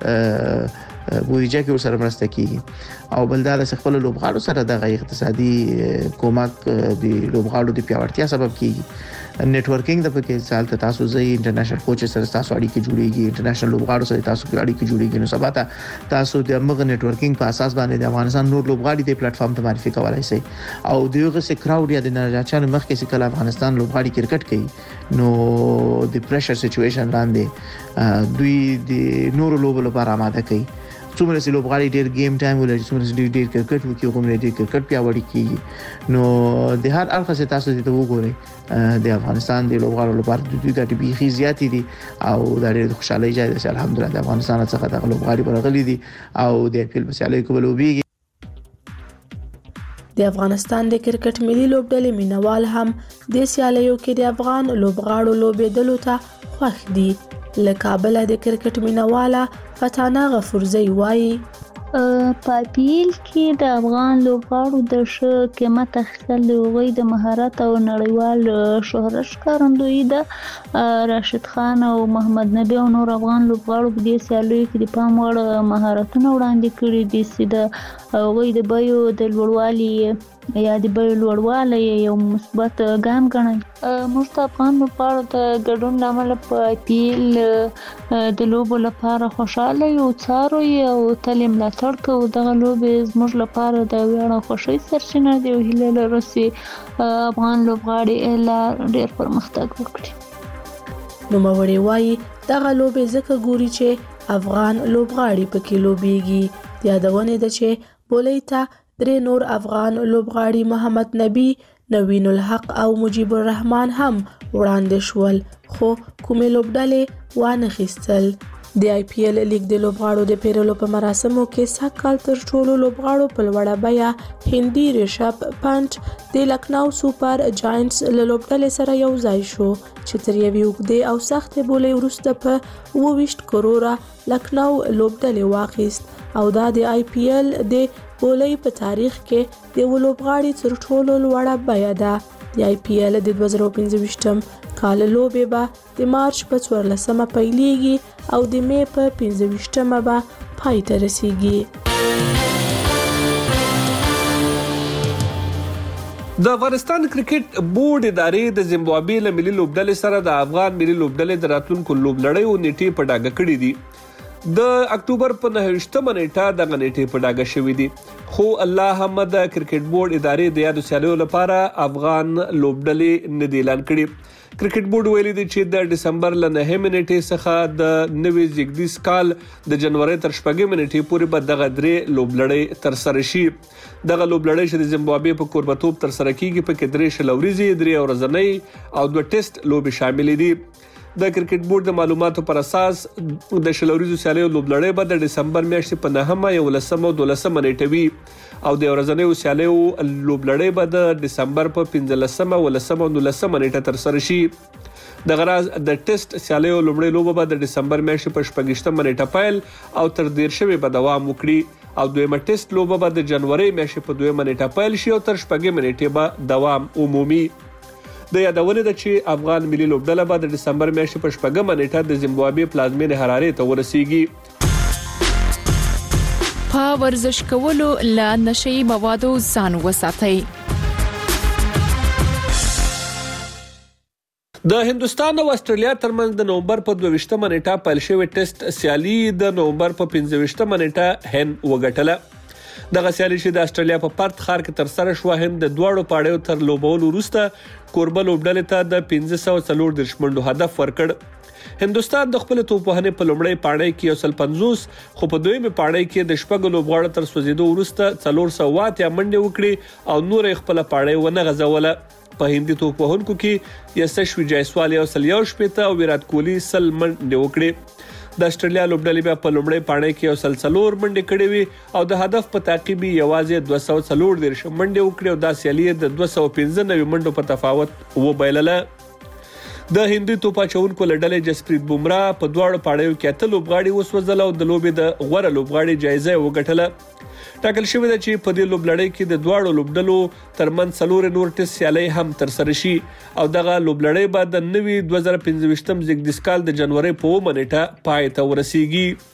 په بودیجه کې ورسره مرسته کیږي، او بل دا چې خپل لوبغاړو سره د اقتصادي کومک د لوبغاړو د پیاوړتیا سبب کیږي. نیټورکینګ د پکې سال ته تاسو زې انټرنیشنل کوچ سره تاسو اړیکې جوړیږي، انټرنیشنل لوبغاړو سره تاسو اړیکې جوړیږي، نو سبا ته تاسو د موږ نیټورکینګ په اساس باندې د افغانستان نور لوبغاړي د پلیټ فارم ته معرفي کولای شي، او دغه سه کراود یا د نړیوالو مخکې چې کله افغانستان لوبغاړي کرکټ کوي نو د پریشر سچويشن لاندې دوی د نور لوبو لپاره آماده کوي. څومره چې لوبغاړي ډېر گیم ټایم ولري، څومره چې ډېر کرکټ وکړي، کومه ډېر کرکټ پیاوړی کیږي، نو د هر اړخ څخه تاسو ته وګورئ د افغانستان د لوبغاړو لپاره د دوی ګټې بيخي زیاتې دي، او د ډېر خوشحالي ځای دی. الحمدلله د افغانستان څخه د لوبغاړي برغلي دي او د آی پی ایل په سیالۍ کې ولوبېږي. د افغانستان د کرکټ ملي لوبډلې مینوال هم د سیالیو کې د افغان لوبغاړو لوبېدلو ته خوښ دي. له کابل د کرکټ مینواله فتانه غفورزی وایي: په آی پی ایل کې د افغان لوبغاړو د ښه قیمت اخیستل د هغوی د مهارت او نړیوال شهرت ښکارندویي ده. راشد خان او محمد نبی او نور افغان لوبغاړو په دې سیالیو کې د پام وړ مهارتونه وړاندې کړي دي چې د هغوی د بیو د لوړوالي یا د بیو لوړوالی یو مثبت ګام ګڼي. موږ د افغان لوبغاړو د ګډون له امله په آی پی ایل د لوبو لپاره خوشحاله یو، څارو یې او تل یې ملاتړ کوو. دغه لوبې زموږ لپاره د ویاړ او خوښۍ سرچینه ده او هیله لرو چې افغان لوبغاړي لا ډېر پرمختګ وکړي. نوموړی وایي دغه لوبې ځکه ګوري چې افغان لوبغاړي پکې لوبېږي. د یادونې ده چې بولۍ ته درې نور افغان لوبغاړي محمد نبی، نوین الحق او مجیب الرحمن هم وړاندې شول، خو کومې لوبډلې وانخیستل. د آی پی ایل لیګ د لوبغاړو د پیرلو په مراسمو کې سږکال تر ټولو لوبغاړو په لوړه بیه هندي ریشب پنټ د لکنو سوپر جاینټس له لوبډلې سره یو ځای شو چې تر یوې اوږدې او سختې بولۍ وروسته په اووه ویشت کروره لکنو لوبډلې واخیست، او دا د آی پی ایل د بولۍ په تاریخ کې د یو لوبغاړي تر ټولو لوړه بیه ده. د آی پی ایل د دوه زره پنځه ویشتم کال لوبې به د مارچ په څوارلسمه پیلیږي او د مې په پنځه ویشتمه به پای ته رسیږي. د افغانستان کرکټ بورډ ادارې د زیمبابوې له ملي لوبډلې سره د افغان ملي لوبډلې د راتلونکو لوبلړیو نیټې په ډاګه کړې دي. د اکتوبر په نهه نیټه د غنټې په ډاګه شوې دي خو الله هم د کرکټ بورډ ادارې د یادو سیالیو لپاره افغان لوبډلې نه دی اعلان کړي کرکټ بورډ ویلي دی چې د دسمبر ل نهه نیټې څخه د نوي زیږدیز کال د جنوري تر شپږم نیټې پورې به دغه درې لوبلړۍ تر سره شي دغه لوبلړۍ چې د زیمبابوې په کوربتوب تر سره کیږي په کې درې شل ورځې درې ورځې او دوه ټیسټ لوبې شامل دي د کرکټ بورډ د معلوماتو پر اساس د شل ورځې سیالیو لوبلړۍ به د دسمبر میاشتې په نهمه یو لسمه او دولسمه نیټه وي او د ورځنیو سیالیو لوبلړۍ به د دسمبر په پنځلسمه ولسمه او نولسمه نیټه تر سره شي د غراز د ټیسټ سیالیو لومړی لوبه به د دسمبر میاشتې په شپږشتمه نیټه پیل او تر دیرشمې به دوام وکړي او دویمه ټیسټ لوبه به د جنوري میاشتې په دویمه نیټه پیل شي او تر شپږمې نیټې به دوام عمومي د یادونه ده چې افغان ملي لوبډله به د دسمبر میاشتې په شپږمه نیټه د زیمبابوې پلازمینې حرارې ته ورسیږي په ورزش کولو له نشي موادو ځان وساتئ د هندستان او استرالیا ترمنځ د نومبر په دوه نیټه پیل شوی ټیسټ سیالي د نومبر په پنځه نیټه هند وګټله دغه سیالي چې د استرالیا په پرت ښار کې تر سره شو هند د دوړو پاړیو تر لوبولو وروسته کوربه لوبډلې ته د پنځه سوه څلور دیرش منډو هدف ورکړ هندستان د خپل توپوهنې په لومړی پاړی کې یو سل پنځوس خو په دویمه پاړی کې د شپږ لوبغاړو تر سوځیدو وروسته څلور سوه اته منډې وکړي او نور خپل پاړی ونه غځوله په هندي توپوهونکو کې یسشوي جایسوال یو سل یو شپېته او ویرات کوهلی سل منډې وکړي د استرالیا لوبډلې بیا په لومړی پاړی کې یو سل څلور منډې کړې وي او د هدف په تعقیب یوازې دوه سوه څلور دیرش منډې وکړي او دا سیالي د دوه سوه پنځه نوي منډو په تفاوت وبایلله د هندي توپاچونکو لړلې جسپریت بومرا په دواړو پاړیو کې اته لوبغاړي وسوځل او د لوبې د غوړه لوبغاړي جایزه وګټله ټاکل شوې ده چې په دې لوبلړۍ کې د دواړو لوبډلو ترمنځ څلور نور ټیسټ سیالۍ هم تر سره شي او دغه لوبلړۍ به د نوي دوه زره پنځه زیږدیز کال د جنوري په اوومه نیټه پای ته ورسیږي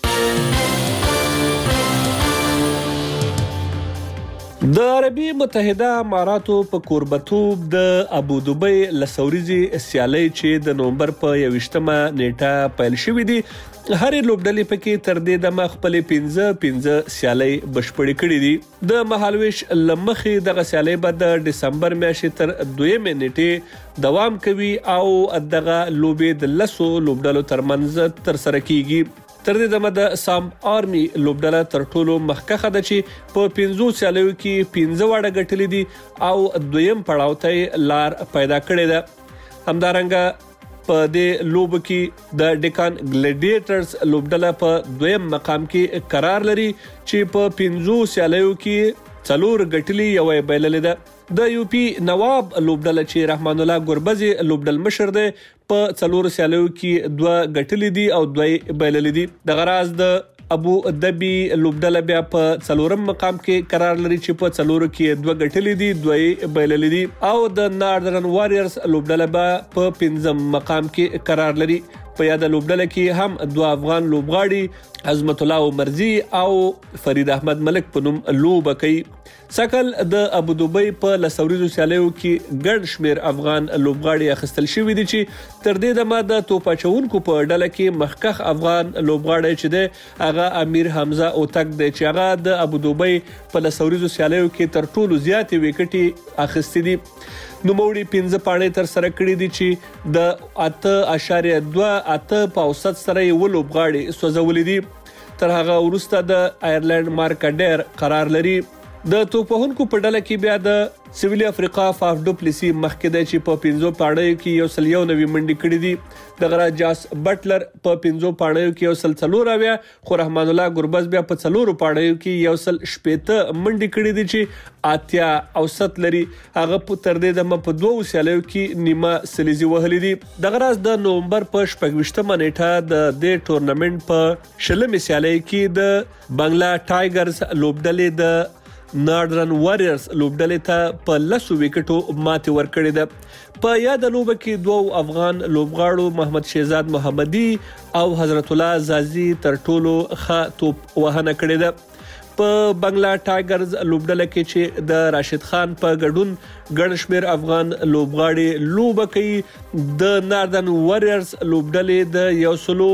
د عربي متحده اماراتو په کوربتوب د ابودوبۍ لسوريزي سیالۍ چې د نومبر په یوشتمه نیټه پیل شوې دي هر لوبډلې پکې تر دې د مخ خپل پنځه پنځه سیالۍ بشپړې کړې دي د مهالويش لمخې دغه سیالۍ به د دسمبر میاشتې تر دویمه نیټه دوام کوي او دغه لوبې د لسو لوبډلو ترمنځ تر سره کیږي تر دې دمه د سام آرمي لوبډله تر ټولو مخکخه ده چې په پنځو سیالیو کې پنځه واړه ګټلې دي او دویم پړاو ته لار پیدا کړې ده همدارنګه په دې لوب کې د ډیکان ګلیډیټرز لوبډله په دویم مقام کې قرار لري چې په پنځو سیالیو کې څلور ګټلې یو بایللې ده د یو پی نواب لوبډله چې رحمان الله ګربزي لوبډل مشر دی په څلور سیالیو کې دوه ګټلې دي او دوه بایللې دي د غراز د ابو ظبي لوبډله بیا په څلورم مقام کې قرار لري چې په څلورو کې دوه ګټلې دي دوه بایللې دي او د ناردرن واريرز لوبډله بیا په پنځم مقام کې قرار لري په یاد لوبډله کې هم دوه افغان لوبغاړي عظمت الله عمرزي او فرید احمد ملک په نوم لوب کوي سکل د ابودوبۍ په لسوریزو سیالیو کې ګڼ شمیر افغان لوبغاړي اخیستل شوي دي چې تر دې دمه د توپاچونکو په ډله کې مخکخ افغان لوبغاړي چې دی هغه امیر حمزه اوتک دی چې هغه د ابودوبۍ په لسوریزو سیالیو کې تر ټولو زیاتې وکټي اخیستې دي نوموړي پنځه پاڼې تر سره کړې دي چې د اته اشاریه دوه اته په اوسط سره یې لوبغاړي سوځولې دي تر هغه وروسته د آیرلند مارک ډیر قرار لري د توپوهونکو په ډله کې بیا د سویلي افریقا فاف ډوپلیسی مخکې دی چې په پنځو پاڼیو کې یو سل یو نوي منډې کړې دي د غرا جاس بټلر په پنځو پاڼیو کې یو سل څلور اویا خو رحمان الله ګربز بیا په څلورو پاڼیو کې یو سل شپېته منډې کړې دي چې اتیا اوسط لري هغه په تر دې د په دوه سیالیو کې نیمه سلیزي وهلې دي د غراز د نومبر په شپږشتمه نیټه د دې ټورنمنت په شلمې سیالۍ کې د بنگلا ټایګرز لوبډلې د ناردرن واريرز لوبډلې ته په لسو وکټو ماتې ورکړې ده په یاد لوب کې دوه افغان لوبغاړو محمد شهزاد محمدي او حضرت الله زازي تر ټولو ښه توپ وهنه کړې ده په بنگلا ټایګرز لوبډله کې چې د راشد خان په ګډون ګڼ شمیر افغان لوبغاړي لوب کوي د ناردرن واريرز لوبډلې د یو سلو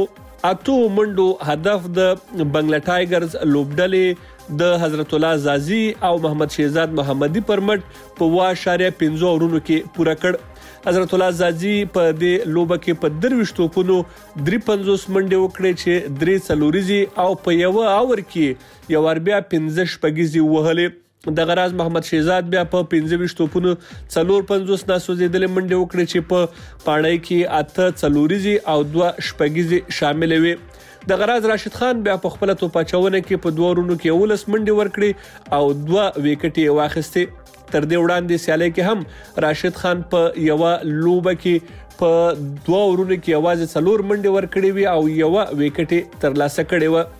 اته منډو هدف د بنگلا ټایګرز لوبډلې د حضرت الله زازي او محمد شهزاد محمدي پرمټ په واش اشاریه پنځه اورونو کې پوره کړ. حضرت الله زازي په دې لوبه کې په درويشت توپونو درې پنځوس منډې وکړې چې درې څلوريزي او په یو اور کې یو اربیا پنځه شپږيزي وهلې. د غراز محمد شهزاد بیا په پنځه توپونو څلور پنځوس ناسوځیدلې منډې وکړې چې په پاڼۍ کې اته څلوريزي او دوه شپږيزي شامل وي. د غراز راشد خان بیا په خپل توپاچونه کې په دوه ورونو کې ولس منډي ورکړي او دوه وکټي واخیستي. تر دې وړاندې سیالي کې هم راشد خان په یو لوبه کې په دوه ورونو کې आवाज څلور منډي ورکړي وي او یو وکټي ترلاسه کړي و.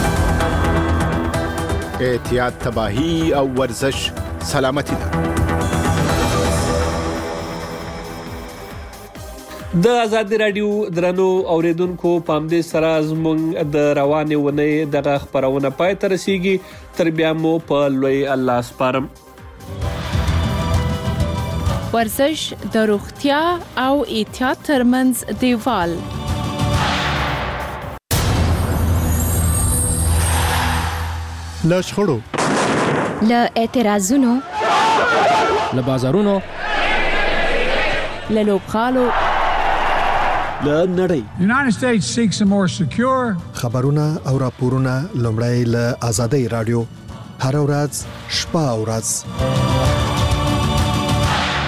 احتیاط تباہی او ورزش سلامتی ده. د آزادی رادیو درنو اوریدونکو پام دې سره زموږ د روانې ونې دغه خبرونه پای ته رسیږي. تر بیا مو په لوی الله سپارم. ورزش د روغتیا او احتیاط ترمنځ دیوال. له شخړو، له اعتراضونو، له بازارونو، له لوبغالو، له نړۍ. United States seeks a more secure. خبرونه او راپورونه لومړی له آزادۍ رادیو هر ورځ شپه او ورځ